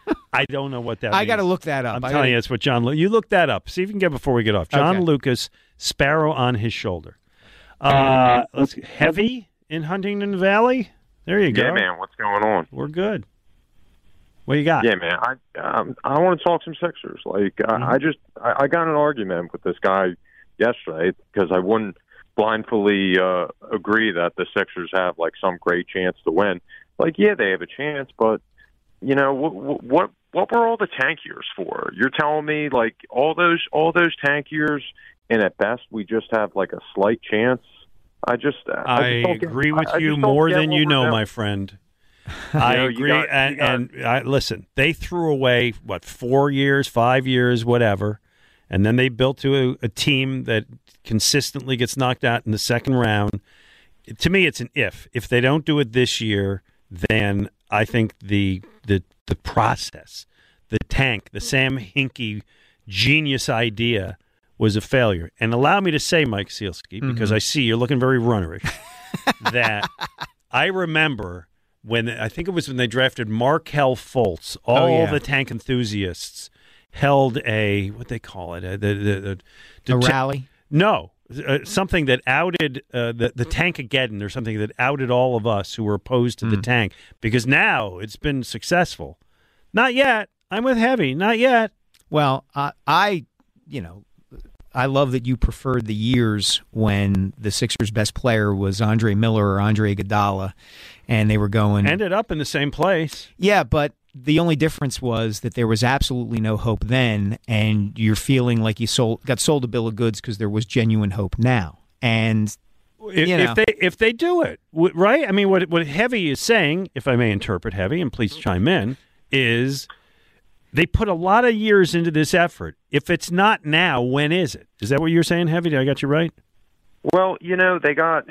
Speaker 1: I don't know what that means.
Speaker 2: I got to look that up.
Speaker 1: I'm telling you, it's what John. You look that up. See if you can get it before we get off. John Lucas, sparrow on his shoulder. Let's heavy in Huntington Valley. There you go.
Speaker 7: Yeah, man. What's going on?
Speaker 1: We're good. What you got?
Speaker 7: Yeah, man. I want to talk some Sixers. Like I got in an argument with this guy yesterday because I wouldn't blindly agree that the Sixers have like some great chance to win. Like, yeah, they have a chance, but you know what were all the tank years for? You're telling me like all those tank years, and at best we just have like a slight chance. I
Speaker 1: agree with you more than you know, my friend. I agree. And listen, they threw away, 4 years, 5 years, whatever, and then they built to a team that consistently gets knocked out in the second round. To me, it's an if. If they don't do it this year, then I think the process, the tank, the Sam Hinkie genius idea was a failure. And allow me to say, Mike Sealski, because I see you're looking very runnerish, that I remember when they drafted Markelle Fultz, all the tank enthusiasts held what they call it, a
Speaker 2: rally?
Speaker 1: No, something that outed the Tankageddon, or something that outed all of us who were opposed to the tank, because now it's been successful. Not yet. I'm with Heavy. Not yet.
Speaker 2: Well, I love that you preferred the years when the Sixers' best player was Andre Miller or Andre Iguodala, and they were going...
Speaker 1: Ended up in the same place.
Speaker 2: Yeah, but the only difference was that there was absolutely no hope then, and you're feeling like you got sold a bill of goods because there was genuine hope now. And
Speaker 1: if they do it, right? I mean, what Heavy is saying, if I may interpret Heavy, and please chime in, is they put a lot of years into this effort. If it's not now, when is it? Is that what you're saying, Heavy? Did I got you right?
Speaker 7: Well, they got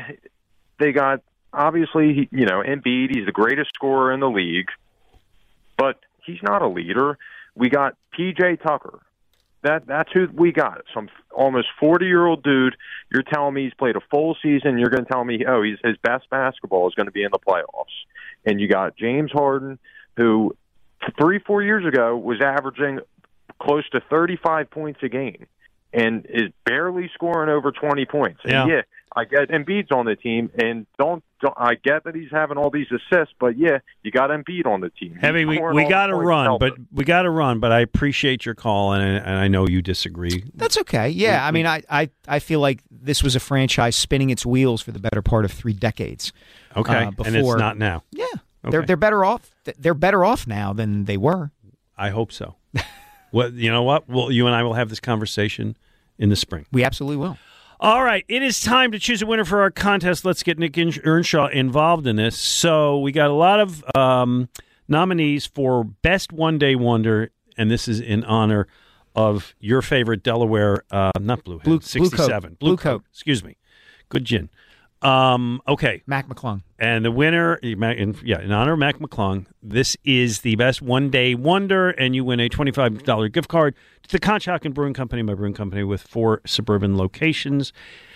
Speaker 7: obviously, Embiid. He's the greatest scorer in the league, but he's not a leader. We got P.J. Tucker. That's who we got. Some almost 40-year-old dude. You're telling me he's played a full season. You're going to tell me, his best basketball is going to be in the playoffs. And you got James Harden, who 3-4 years ago was averaging close to 35 points a game and is barely scoring over 20 points. And yeah, I get Embiid's on the team, and I get that he's having all these assists, but yeah, you got Embiid on the team.
Speaker 1: Heavy, we got to run, but I appreciate your call, and I know you disagree.
Speaker 2: That's okay. Yeah, I mean, I feel like this was a franchise spinning its wheels for the better part of 3 decades.
Speaker 1: Okay, and it's not now.
Speaker 2: Yeah.
Speaker 1: Okay.
Speaker 2: They're better off. They're better off now than they were.
Speaker 1: I hope so. Well, you know what? You and I will have this conversation in the spring.
Speaker 2: We absolutely will.
Speaker 1: All right, it is time to choose a winner for our contest. Let's get Nick Earnshaw involved in this. So we got a lot of nominees for Best One Day Wonder, and this is in honor of your favorite Delaware, not Blue 67.
Speaker 2: Blue Coat.
Speaker 1: Excuse me. Good gin. Okay.
Speaker 2: Mac McClung.
Speaker 1: And the winner, in honor of Mac McClung, this is the Best One Day Wonder, and you win a $25 gift card to the Conshohocken Brewing Company, my brewing company with 4 suburban locations.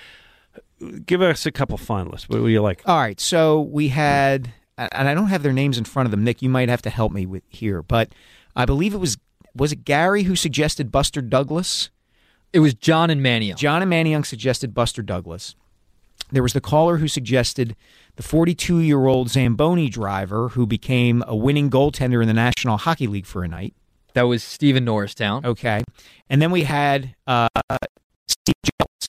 Speaker 1: Give us a couple finalists. What do you like?
Speaker 2: All right. So we had, and I don't have their names in front of them. Nick, you might have to help me with here, but I believe it was it Gary who suggested Buster Douglas?
Speaker 8: It was John and Mannion.
Speaker 2: John and Mannion suggested Buster Douglas. There was the caller who suggested the 42-year-old Zamboni driver who became a winning goaltender in the National Hockey League for a night.
Speaker 8: That was Stephen Norristown.
Speaker 2: Okay. And then we had Steve Jeltz.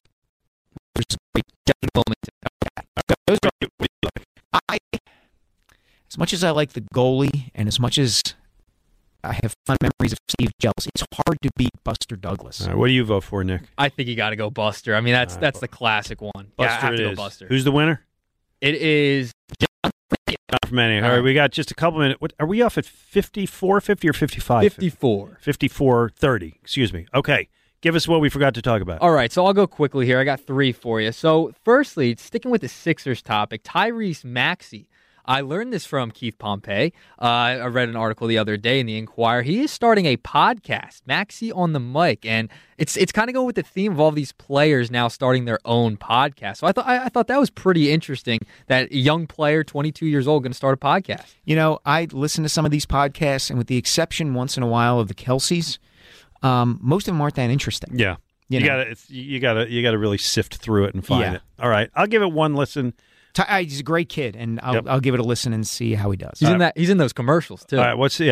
Speaker 2: As much as I like the goalie and as much as I have fond memories of Steve Jeltz, it's hard to beat Buster Douglas.
Speaker 1: All right, what do you vote for, Nick?
Speaker 8: I think you got to go Buster. I mean, that's the classic one.
Speaker 1: Buster
Speaker 8: go Buster.
Speaker 1: Who's the winner?
Speaker 8: It is John
Speaker 1: from Mannion. All right, we got just a couple minutes. Are we off at 54-50 or 55?
Speaker 8: 54.
Speaker 1: 54-30. Excuse me. Okay. Give us what we forgot to talk about.
Speaker 8: All right, so I'll go quickly here. I got 3 for you. So, firstly, sticking with the Sixers topic, Tyrese Maxey. I learned this from Keith Pompey. I read an article the other day in the Inquirer. He is starting a podcast, Maxey on the Mic, and it's kind of going with the theme of all these players now starting their own podcast. So I thought that was pretty interesting that a young player, 22 years old, going to start a podcast.
Speaker 2: You know, I listen to some of these podcasts, and with the exception once in a while of the Kelseys, most of them aren't that interesting.
Speaker 1: Yeah. You gotta really sift through it and find it. All right, I'll give it one listen.
Speaker 2: He's a great kid, and I'll give it a listen and see how he does.
Speaker 8: He's in those commercials too.
Speaker 1: All right, what's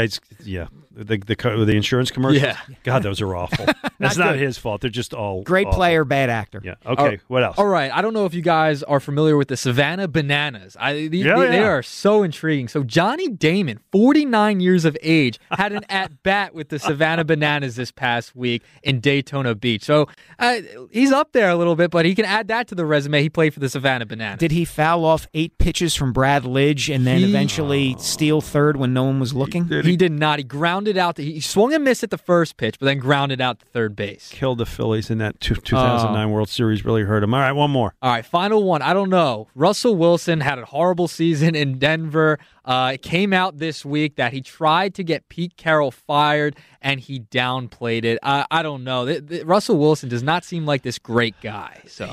Speaker 1: the insurance commercials?
Speaker 8: Yeah.
Speaker 1: God, those are awful. That's not his fault. They're just all
Speaker 2: great
Speaker 1: awful.
Speaker 2: player, bad actor.
Speaker 1: Yeah. Okay. What else?
Speaker 8: All right. I don't know if you guys are familiar with the Savannah Bananas. They are so intriguing. So Johnny Damon, 49 years of age, had an at-bat with the Savannah Bananas this past week in Daytona Beach. So he's up there a little bit, but he can add that to the resume. He played for the Savannah Bananas.
Speaker 2: Did he foul off 8 pitches from Brad Lidge and then eventually steal third when no one was looking?
Speaker 8: He did not. He grounded out. He swung and missed at the first pitch, but then grounded out to third base.
Speaker 1: Killed the Phillies in that 2009 World Series. Really hurt him. All right, one more.
Speaker 8: All right, final one. I don't know. Russell Wilson had a horrible season in Denver. It came out this week that he tried to get Pete Carroll fired, and he downplayed it. I don't know. Russell Wilson does not seem like this great guy. So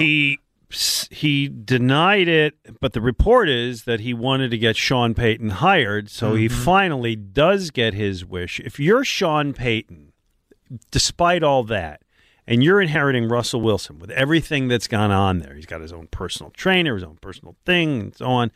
Speaker 1: He denied it, but the report is that he wanted to get Sean Payton hired, so he finally does get his wish. If you're Sean Payton, despite all that, and you're inheriting Russell Wilson with everything that's gone on there, he's got his own personal trainer, his own personal thing, and so on.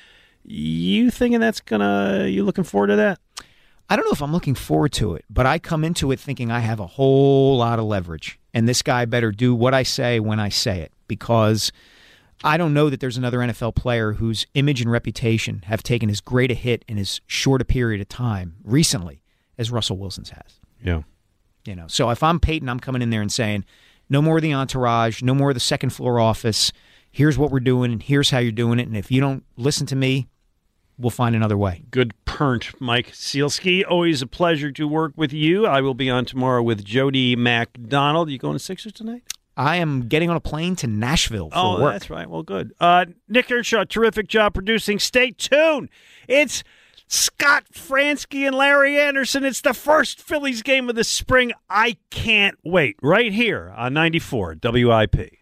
Speaker 1: You thinking you looking forward to that?
Speaker 2: I don't know if I'm looking forward to it, but I come into it thinking I have a whole lot of leverage, and this guy better do what I say when I say it, because I don't know that there's another NFL player whose image and reputation have taken as great a hit in as short a period of time recently as Russell Wilson's has.
Speaker 1: Yeah.
Speaker 2: So if I'm Peyton, I'm coming in there and saying, no more of the entourage, no more of the second floor office. Here's what we're doing, and here's how you're doing it. And if you don't listen to me, we'll find another way.
Speaker 1: Good pernt, Mike Sealski. Always a pleasure to work with you. I will be on tomorrow with Jody McDonald. You going to Sixers tonight?
Speaker 2: I am getting on a plane to Nashville for work.
Speaker 1: Oh, that's right. Well, good. Nick Earnshaw, terrific job producing. Stay tuned. It's Scott Fransky and Larry Anderson. It's the first Phillies game of the spring. I can't wait. Right here on 94 WIP.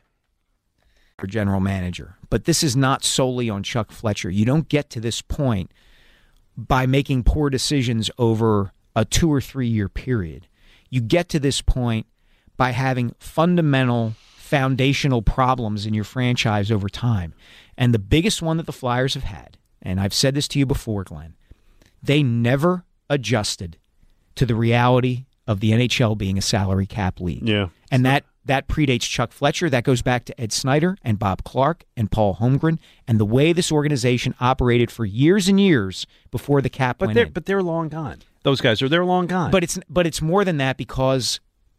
Speaker 2: General manager. But this is not solely on Chuck Fletcher. You don't get to this point by making poor decisions over a 2 or 3 year period. You get to this point by having fundamental, foundational problems in your franchise over time. And the biggest one that the Flyers have had, and I've said this to you before, Glenn, they never adjusted to the reality of the NHL being a salary cap league.
Speaker 1: Yeah.
Speaker 2: And that predates Chuck Fletcher. That goes back to Ed Snyder and Bob Clark and Paul Holmgren and the way this organization operated for years and years before the cap went in.
Speaker 1: But they're long gone. Those guys they're long gone.
Speaker 2: But it's more than that, because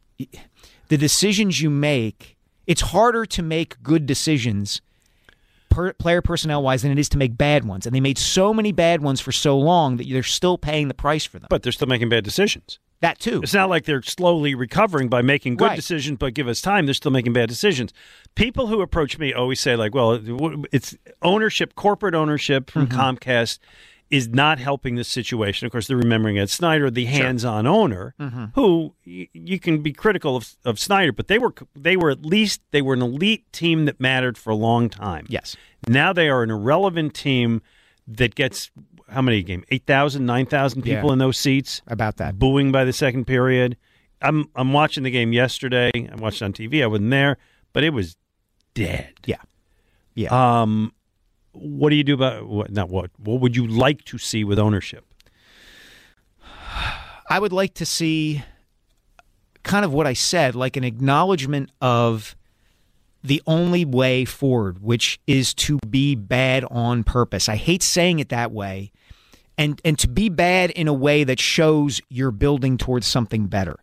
Speaker 2: the decisions you make, it's harder to make good decisions player personnel-wise than it is to make bad ones. And they made so many bad ones for so long that they're still paying the price for them.
Speaker 1: But they're still making bad decisions.
Speaker 2: That too.
Speaker 1: It's not like they're slowly recovering by making good decisions, but give us time. They're still making bad decisions. People who approach me always say, like, well, it's ownership, corporate ownership from Comcast is not helping this situation. Of course, they're remembering Ed Snyder, the hands-on owner, who you can be critical of Snyder, but they were an elite team that mattered for a long time.
Speaker 2: Yes.
Speaker 1: Now they are an irrelevant team that gets how many a game? 8,000, 9,000 people in those seats.
Speaker 2: About that.
Speaker 1: Booing by the second period. I'm watching the game yesterday. I watched it on TV. I wasn't there, but it was dead.
Speaker 2: Yeah. Yeah.
Speaker 1: What do you do about what would you like to see with ownership?
Speaker 2: I would like to see kind of what I said, like an acknowledgement of the only way forward, which is to be bad on purpose. I hate saying it that way. And to be bad in a way that shows you're building towards something better.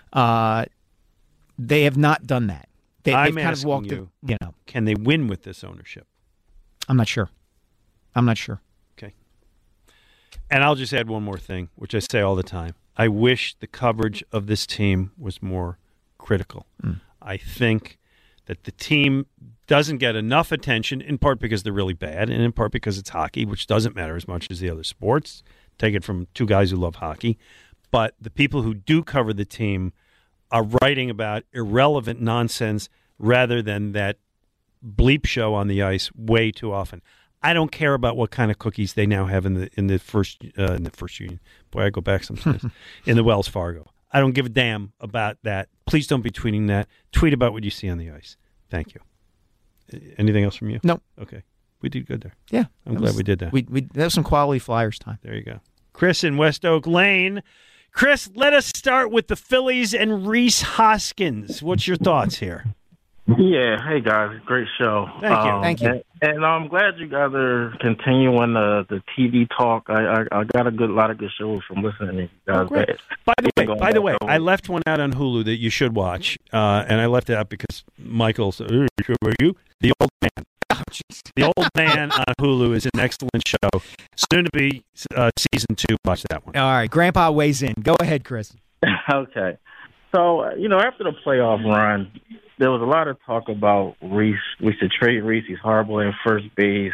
Speaker 2: They have not done that. They've kind of walked
Speaker 1: you, can they win with this ownership?
Speaker 2: I'm not sure.
Speaker 1: Okay. And I'll just add one more thing, which I say all the time. I wish the coverage of this team was more critical. I think that the team doesn't get enough attention, in part because they're really bad, and in part because it's hockey, which doesn't matter as much as the other sports. Take it from two guys who love hockey. But the people who do cover the team are writing about irrelevant nonsense rather than that bleep show on the ice way too often. I don't care about what kind of cookies they now have in the first union. Boy, I go back sometimes. In the Wells Fargo. I don't give a damn about that. Please don't be tweeting that. Tweet about what you see on the ice. Thank you. Anything else from you?
Speaker 2: No.
Speaker 1: Okay. We did good there.
Speaker 2: Yeah.
Speaker 1: I'm glad we did that.
Speaker 2: We that was some quality Flyers time.
Speaker 1: There you go. Chris in West Oak Lane. Chris, let us start with the Phillies and Rhys Hoskins. What's your thoughts here?
Speaker 6: Yeah, hey guys, great show.
Speaker 2: Thank you.
Speaker 6: And I'm glad you guys are continuing the TV talk. I got a lot of good shows from listening to you guys.
Speaker 1: Great. By the way, I left one out on Hulu that you should watch, and I left it out because Michael said, "You, the old man." The Old Man on Hulu is an excellent show. Soon to be season 2. Watch that one.
Speaker 2: All right, Grandpa weighs in. Go ahead, Chris.
Speaker 6: Okay. So, after the playoff run, there was a lot of talk about Rhys. We should trade Rhys. He's horrible at first base.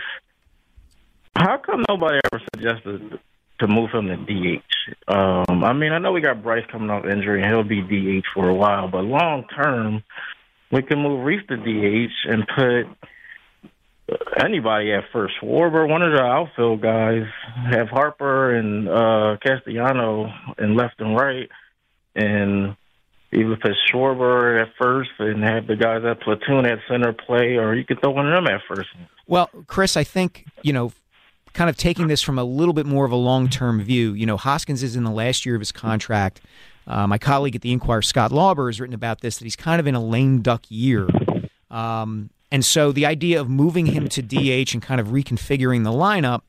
Speaker 6: How come nobody ever suggested to move him to DH? I know we got Bryce coming off injury, and he'll be DH for a while. But long term, we can move Rhys to DH and put anybody at first. Schwarber, one of the outfield guys, have Harper and Castellano in left and right, and either put Schwarber at first and have the guys at platoon at center play, or you could throw one of them at first.
Speaker 2: Well, Chris, I think, kind of taking this from a little bit more of a long-term view, Hoskins is in the last year of his contract. My colleague at the Inquirer, Scott Lauber, has written about this, that he's kind of in a lame duck year. And so the idea of moving him to DH and kind of reconfiguring the lineup,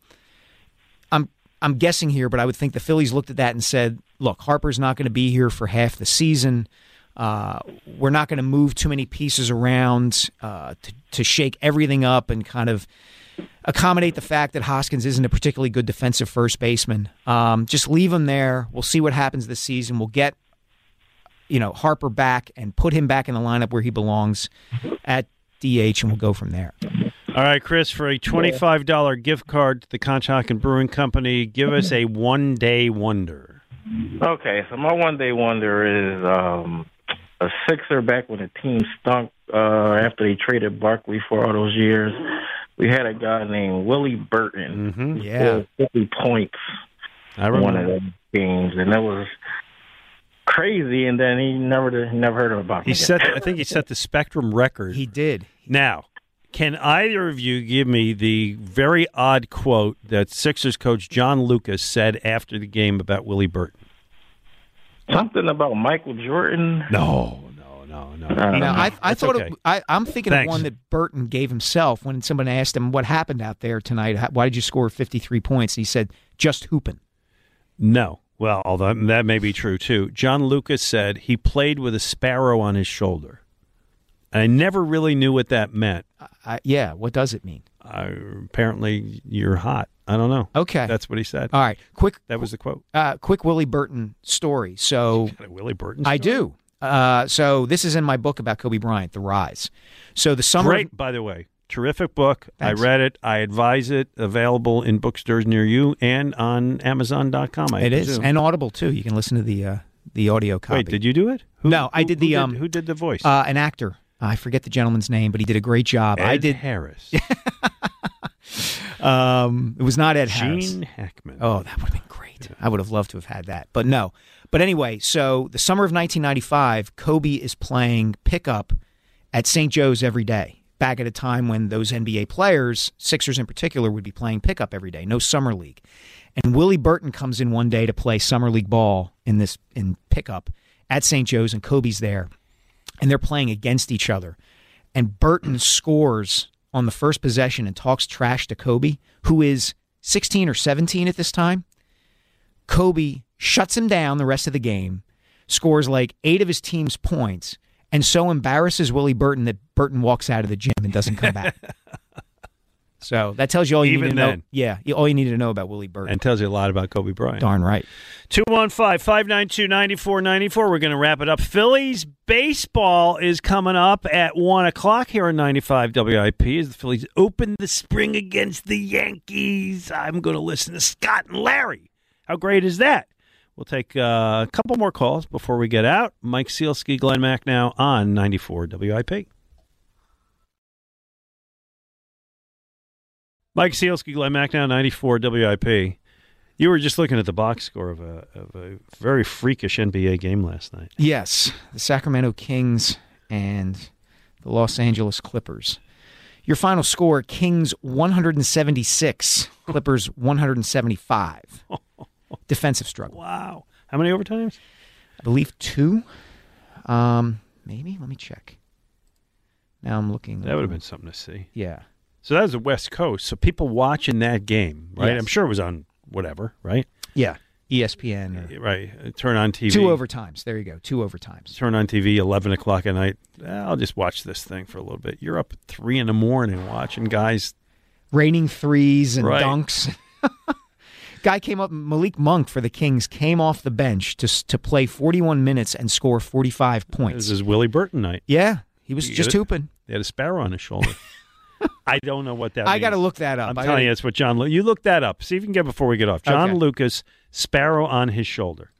Speaker 2: I'm guessing here, but I would think the Phillies looked at that and said, look, Harper's not going to be here for half the season. We're not going to move too many pieces around to shake everything up and kind of accommodate the fact that Hoskins isn't a particularly good defensive first baseman. Just leave him there. We'll see what happens this season. We'll get Harper back and put him back in the lineup where he belongs at DH, and we'll go from there.
Speaker 1: All right, Chris, for a $25 gift card to the Conshohocken Brewing Company, give us a one-day wonder.
Speaker 6: Okay, so my one-day wonder is a Sixer back when the team stunk after they traded Barkley for all those years. We had a guy named Willie Burton.
Speaker 1: Mm-hmm.
Speaker 2: Yeah.
Speaker 6: 50 points in one of those games, and that was crazy, and then he never heard about it.
Speaker 1: I think he set the Spectrum record.
Speaker 2: He did.
Speaker 1: Now, can either of you give me the very odd quote that Sixers coach John Lucas said after the game about Willie Burton?
Speaker 6: Something about Michael Jordan?
Speaker 1: No.
Speaker 2: I thought
Speaker 1: okay.
Speaker 2: I'm thinking of one that Burton gave himself when someone asked him what happened out there tonight. Why did you score 53 points? And he said, just hooping.
Speaker 1: No. Well, although that may be true, too. John Lucas said he played with a sparrow on his shoulder. I never really knew what that meant.
Speaker 2: Yeah, what does it mean?
Speaker 1: Apparently, you're hot. I don't know.
Speaker 2: Okay.
Speaker 1: That's what he said.
Speaker 2: All right.
Speaker 1: That was the quote.
Speaker 2: Quick Willie Burton story. So
Speaker 1: You got a Willie Burton story?
Speaker 2: I do. So this is in my book about Kobe Bryant, The Rise. So the summer...
Speaker 1: Great, by the way. Terrific book.
Speaker 2: Thanks.
Speaker 1: I read it. I advise it. Available in bookstores near you and on Amazon.com.
Speaker 2: It is. And Audible, too. You can listen to the audio copy.
Speaker 1: Wait, did you do it?
Speaker 2: I did the...
Speaker 1: Who did the voice?
Speaker 2: An actor. I forget the gentleman's name, but he did a great job.
Speaker 1: Ed
Speaker 2: I did
Speaker 1: Harris.
Speaker 2: It was not Ed Harris.
Speaker 1: Gene Hackman.
Speaker 2: Oh, that would have been great. Yeah. I would have loved to have had that, but no. But anyway, so the summer of 1995, Kobe is playing pickup at St. Joe's every day, back at a time when those NBA players, Sixers in particular, would be playing pickup every day, no summer league. And Willie Burton comes in one day to play summer league ball in pickup at St. Joe's, and Kobe's there, and they're playing against each other. And Burton scores on the first possession and talks trash to Kobe, who is 16 or 17 at this time. Kobe shuts him down the rest of the game, scores like 8 of his team's points, and so embarrasses Willie Burton that Burton walks out of the gym and doesn't come back. So that tells you all you
Speaker 1: Even
Speaker 2: need to know.
Speaker 1: then.
Speaker 2: Yeah, all you need to know about Willie Burton.
Speaker 1: And tells you a lot about Kobe Bryant.
Speaker 2: Darn right.
Speaker 1: 215-592-9494. We're going to wrap it up. Phillies baseball is coming up at 1 o'clock here on 95 WIP as the Phillies open the spring against the Yankees. I'm going to listen to Scott and Larry. How great is that? We'll take a couple more calls before we get out. Mike Sealski, Glenn Mack now on 94 WIP. Mike Sealski, Glenn Mack now 94 WIP. You were just looking at the box score of a very freakish NBA game last night.
Speaker 2: Yes, the Sacramento Kings and the Los Angeles Clippers. Your final score, Kings 176, Clippers 175. Defensive struggle.
Speaker 1: Wow. How many overtimes?
Speaker 2: I believe 2. Maybe. Let me check. Now I'm looking.
Speaker 1: That would have been something to see.
Speaker 2: Yeah.
Speaker 1: So that was the West Coast. So people watching that game, right?
Speaker 2: Yes.
Speaker 1: I'm sure it was on whatever, right?
Speaker 2: Yeah. ESPN.
Speaker 1: Right. Turn on TV.
Speaker 2: 2 overtimes. There you go. 2 overtimes.
Speaker 1: Turn on TV, 11 o'clock at night. I'll just watch this thing for a little bit. You're up at 3 in the morning watching guys.
Speaker 2: Raining threes and
Speaker 1: Right.
Speaker 2: dunks. Guy came up, Malik Monk for the Kings, came off the bench to play 41 minutes and score 45 points.
Speaker 1: This is Willie Burton night.
Speaker 2: Yeah. He was
Speaker 1: You
Speaker 2: just
Speaker 1: get it?
Speaker 2: hooping.
Speaker 1: They had a sparrow on his shoulder. I don't know what that
Speaker 2: I
Speaker 1: means.
Speaker 2: got to look that up.
Speaker 1: I'm telling you, that's what John. You look that up. See if you can get before we get off. John
Speaker 2: Okay.
Speaker 1: Lucas, sparrow on his shoulder.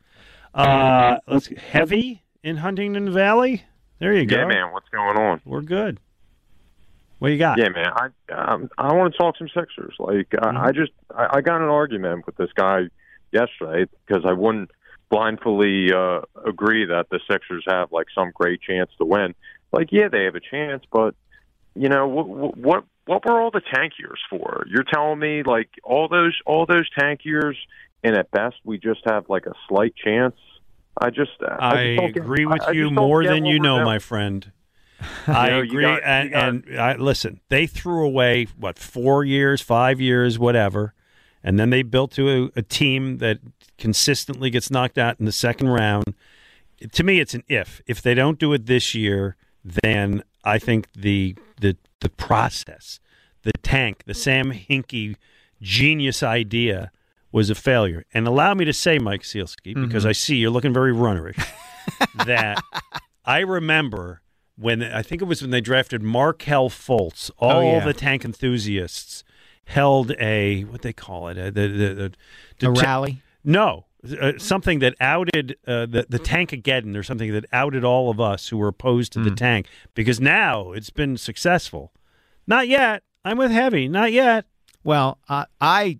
Speaker 1: Heavy in Huntington Valley. There you go.
Speaker 7: Yeah, man. What's going on?
Speaker 1: We're good. What you got?
Speaker 7: Yeah, man. I want to talk some Sixers. Like I got in an argument with this guy yesterday because I wouldn't blindly agree that the Sixers have like some great chance to win. Like, yeah, they have a chance, but you know what were all the tank years for? You're telling me like all those tank years, and at best we just have like a slight chance. I
Speaker 1: agree with you more than you know, my friend. I agree. Listen, they threw away, 4 years, 5 years, whatever, and then they built to a team that consistently gets knocked out in the second round. To me, it's an if. If they don't do it this year, then I think the process, the tank, the Sam Hinkie genius idea was a failure. And allow me to say, Mike Sealski, because I see you're looking very runnerish, that I remember when I think it was when they drafted Markelle Fultz, all the tank enthusiasts held a, what they call it,
Speaker 2: a rally?
Speaker 1: No, something that outed the Tankageddon, or something that outed all of us who were opposed to the tank, because now it's been successful. Not yet. I'm with Heavy. Not yet.
Speaker 2: Well, I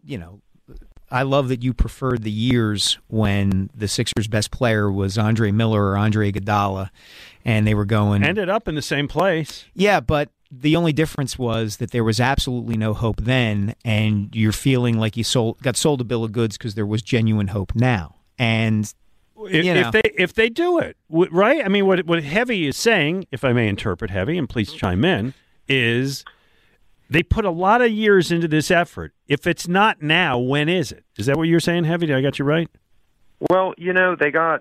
Speaker 2: love that you preferred the years when the Sixers' best player was Andre Miller or Andre Iguodala, and they were going...
Speaker 1: Ended up in the same place.
Speaker 2: Yeah, but the only difference was that there was absolutely no hope then, and you're feeling like you got sold a bill of goods because there was genuine hope now. And
Speaker 1: if they do it, right? I mean, what Heavy is saying, if I may interpret Heavy, and please chime in, is they put a lot of years into this effort. If it's not now, when is it? Is that what you're saying, Heavy? Did I got you right?
Speaker 7: Well, they got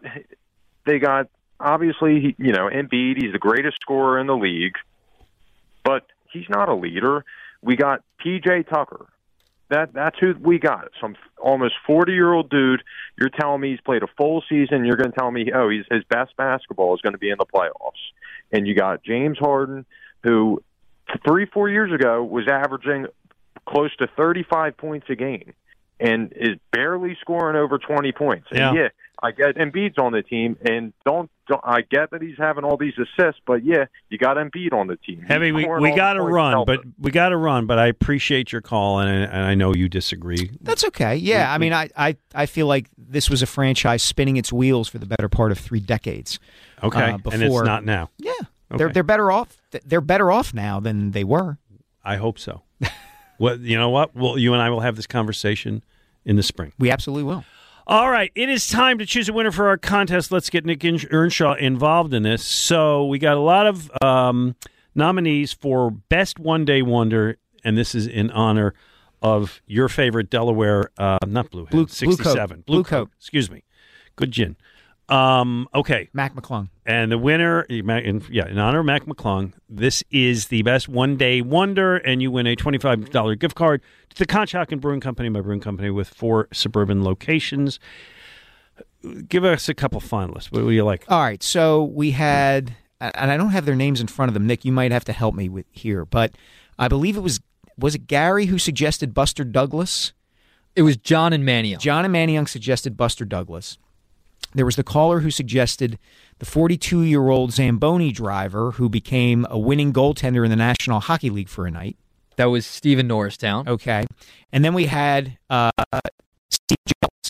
Speaker 7: obviously, Embiid. He's the greatest scorer in the league, but he's not a leader. We got PJ Tucker. That's who we got. Some almost 40-year-old dude. You're telling me he's played a full season. You're going to tell me, his best basketball is going to be in the playoffs. And you got James Harden, who 3-4 years ago was averaging close to 35 points a game and is barely scoring over 20 points. And yeah, I get Embiid's on the team, and don't I get that he's having all these assists, but yeah, you got Embiid on the team.
Speaker 1: Heavy, we got to run, but I appreciate your call, and I know you disagree.
Speaker 2: That's okay. Yeah, I mean, I feel like this was a franchise spinning its wheels for the better part of 3 decades.
Speaker 1: Okay,
Speaker 2: before,
Speaker 1: and it's not now.
Speaker 2: Yeah,
Speaker 1: okay.
Speaker 2: They're better off. They're better off now than they were.
Speaker 1: I hope so. Well, you know what? You and I will have this conversation in the spring.
Speaker 2: We absolutely will.
Speaker 1: All right, it is time to choose a winner for our contest. Let's get Nick Earnshaw involved in this. So we got a lot of nominees for Best One Day Wonder, and this is in honor of your favorite Delaware, not Blue Head, 67.
Speaker 2: Blue Coat.
Speaker 1: Excuse me. Good gin. Okay.
Speaker 2: Mac McClung.
Speaker 1: And the winner, in honor of Mac McClung, this is the best one-day wonder, and you win a $25 gift card to the Conshohocken Brewing Company, my brewing company with 4 suburban locations. Give us a couple finalists. What do you like?
Speaker 2: All right, so we had, and I don't have their names in front of them. Nick, you might have to help me with here, but I believe it was it Gary who suggested Buster Douglas?
Speaker 8: It was John and Mannion.
Speaker 2: John and Mannion suggested Buster Douglas. There was the caller who suggested the 42-year-old Zamboni driver who became a winning goaltender in the National Hockey League for a night.
Speaker 8: That was Stephen Norristown.
Speaker 2: Okay. And then we had Steve Jones.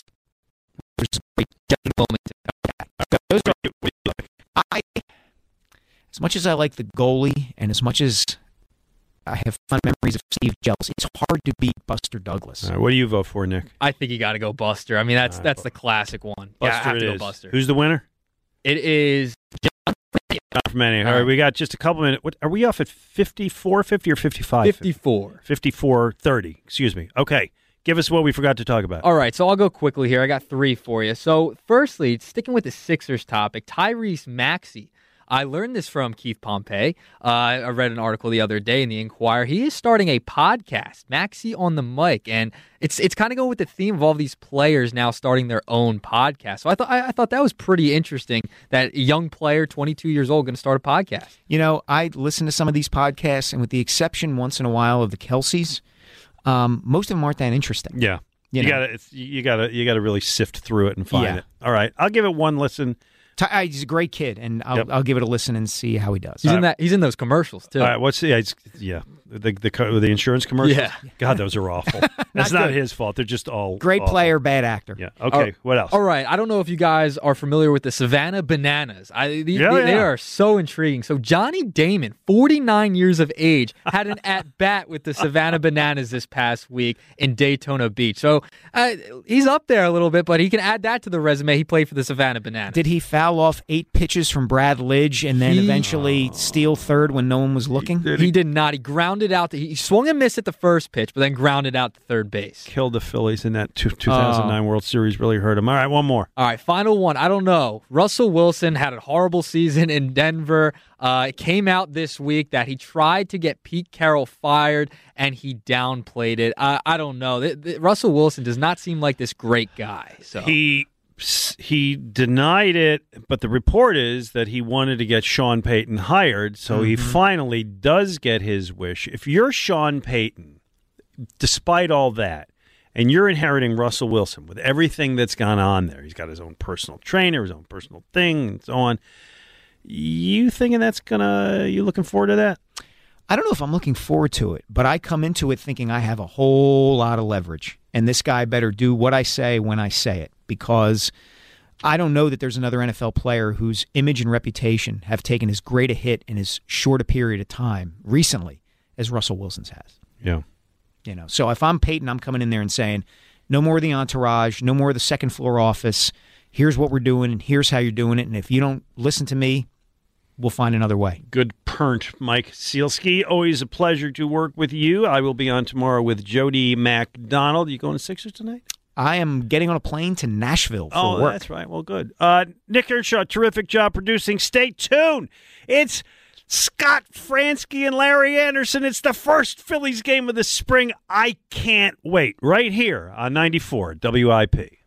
Speaker 2: As much as I like the goalie and as much as I have fun memories of Steve Jealous, it's hard to beat Buster Douglas.
Speaker 1: All right, what do you vote for, Nick?
Speaker 8: I think you got to go Buster. I mean, that's the classic one.
Speaker 1: Buster,
Speaker 8: I have to
Speaker 1: it
Speaker 8: go
Speaker 1: is.
Speaker 8: Buster.
Speaker 1: Who's the winner?
Speaker 8: It is John
Speaker 1: Mannion. All right, we got just a couple minutes. What, are we off at 54-50 or 55?
Speaker 8: 54.
Speaker 1: 54-30. Excuse me. Okay. Give us what we forgot to talk about.
Speaker 8: All right, so I'll go quickly here. I got 3 for you. So, firstly, sticking with the Sixers topic, Tyrese Maxey. I learned this from Keith Pompey. I read an article the other day in the Inquirer. He is starting a podcast, Maxey on the Mic, and it's kind of going with the theme of all these players now starting their own podcast. So I thought that was pretty interesting that a young player, 22 years old, going to start a podcast.
Speaker 2: You know, I listen to some of these podcasts, and with the exception once in a while of the Kelseys, most of them aren't that interesting.
Speaker 1: Yeah, you gotta really sift through it and find it. All right, I'll give it one listen.
Speaker 2: He's a great kid, and I'll give it a listen and see how he does.
Speaker 8: He's in those commercials too.
Speaker 1: All right, what's the insurance commercials?
Speaker 8: Yeah.
Speaker 1: God, those are awful. That's not his fault. They're just all
Speaker 2: great
Speaker 1: awful.
Speaker 2: player, bad actor.
Speaker 1: Yeah. Okay. What else?
Speaker 8: All right. I don't know if you guys are familiar with the Savannah Bananas. They are so intriguing. So Johnny Damon, 49 years of age, had an at bat with the Savannah Bananas this past week in Daytona Beach. So he's up there a little bit, but he can add that to the resume. He played for the Savannah Bananas.
Speaker 2: Did he foul off 8 pitches from Brad Lidge and then eventually steal third when no one was looking?
Speaker 8: He did not. He grounded out. He swung and missed at the first pitch, but then grounded out to third base.
Speaker 1: Killed the Phillies in that 2009 World Series. Really hurt him. All right, one more.
Speaker 8: All right, final one. I don't know. Russell Wilson had a horrible season in Denver. It came out this week that he tried to get Pete Carroll fired, and he downplayed it. I don't know. Russell Wilson does not seem like this great guy. So
Speaker 1: He denied it, but the report is that he wanted to get Sean Payton hired, so he finally does get his wish. If you're Sean Payton, despite all that, and you're inheriting Russell Wilson with everything that's gone on there, he's got his own personal trainer, his own personal thing, and so on, you thinking you looking forward to that?
Speaker 2: I don't know if I'm looking forward to it, but I come into it thinking I have a whole lot of leverage, and this guy better do what I say when I say it, because I don't know that there's another NFL player whose image and reputation have taken as great a hit in as short a period of time recently as Russell Wilson's has.
Speaker 1: Yeah.
Speaker 2: You know, so if I'm Peyton, I'm coming in there and saying, no more of the entourage, no more of the second floor office. Here's what we're doing, and here's how you're doing it. And if you don't listen to me, we'll find another way.
Speaker 1: Good pernt, Mike Sealski. Always a pleasure to work with you. I will be on tomorrow with Jody McDonald. You going to Sixers tonight?
Speaker 2: I am getting on a plane to Nashville for work.
Speaker 1: That's right. Well, good. Nick Earnshaw, terrific job producing. Stay tuned. It's Scott Fransky and Larry Anderson. It's the first Phillies game of the spring. I can't wait. Right here on 94 WIP.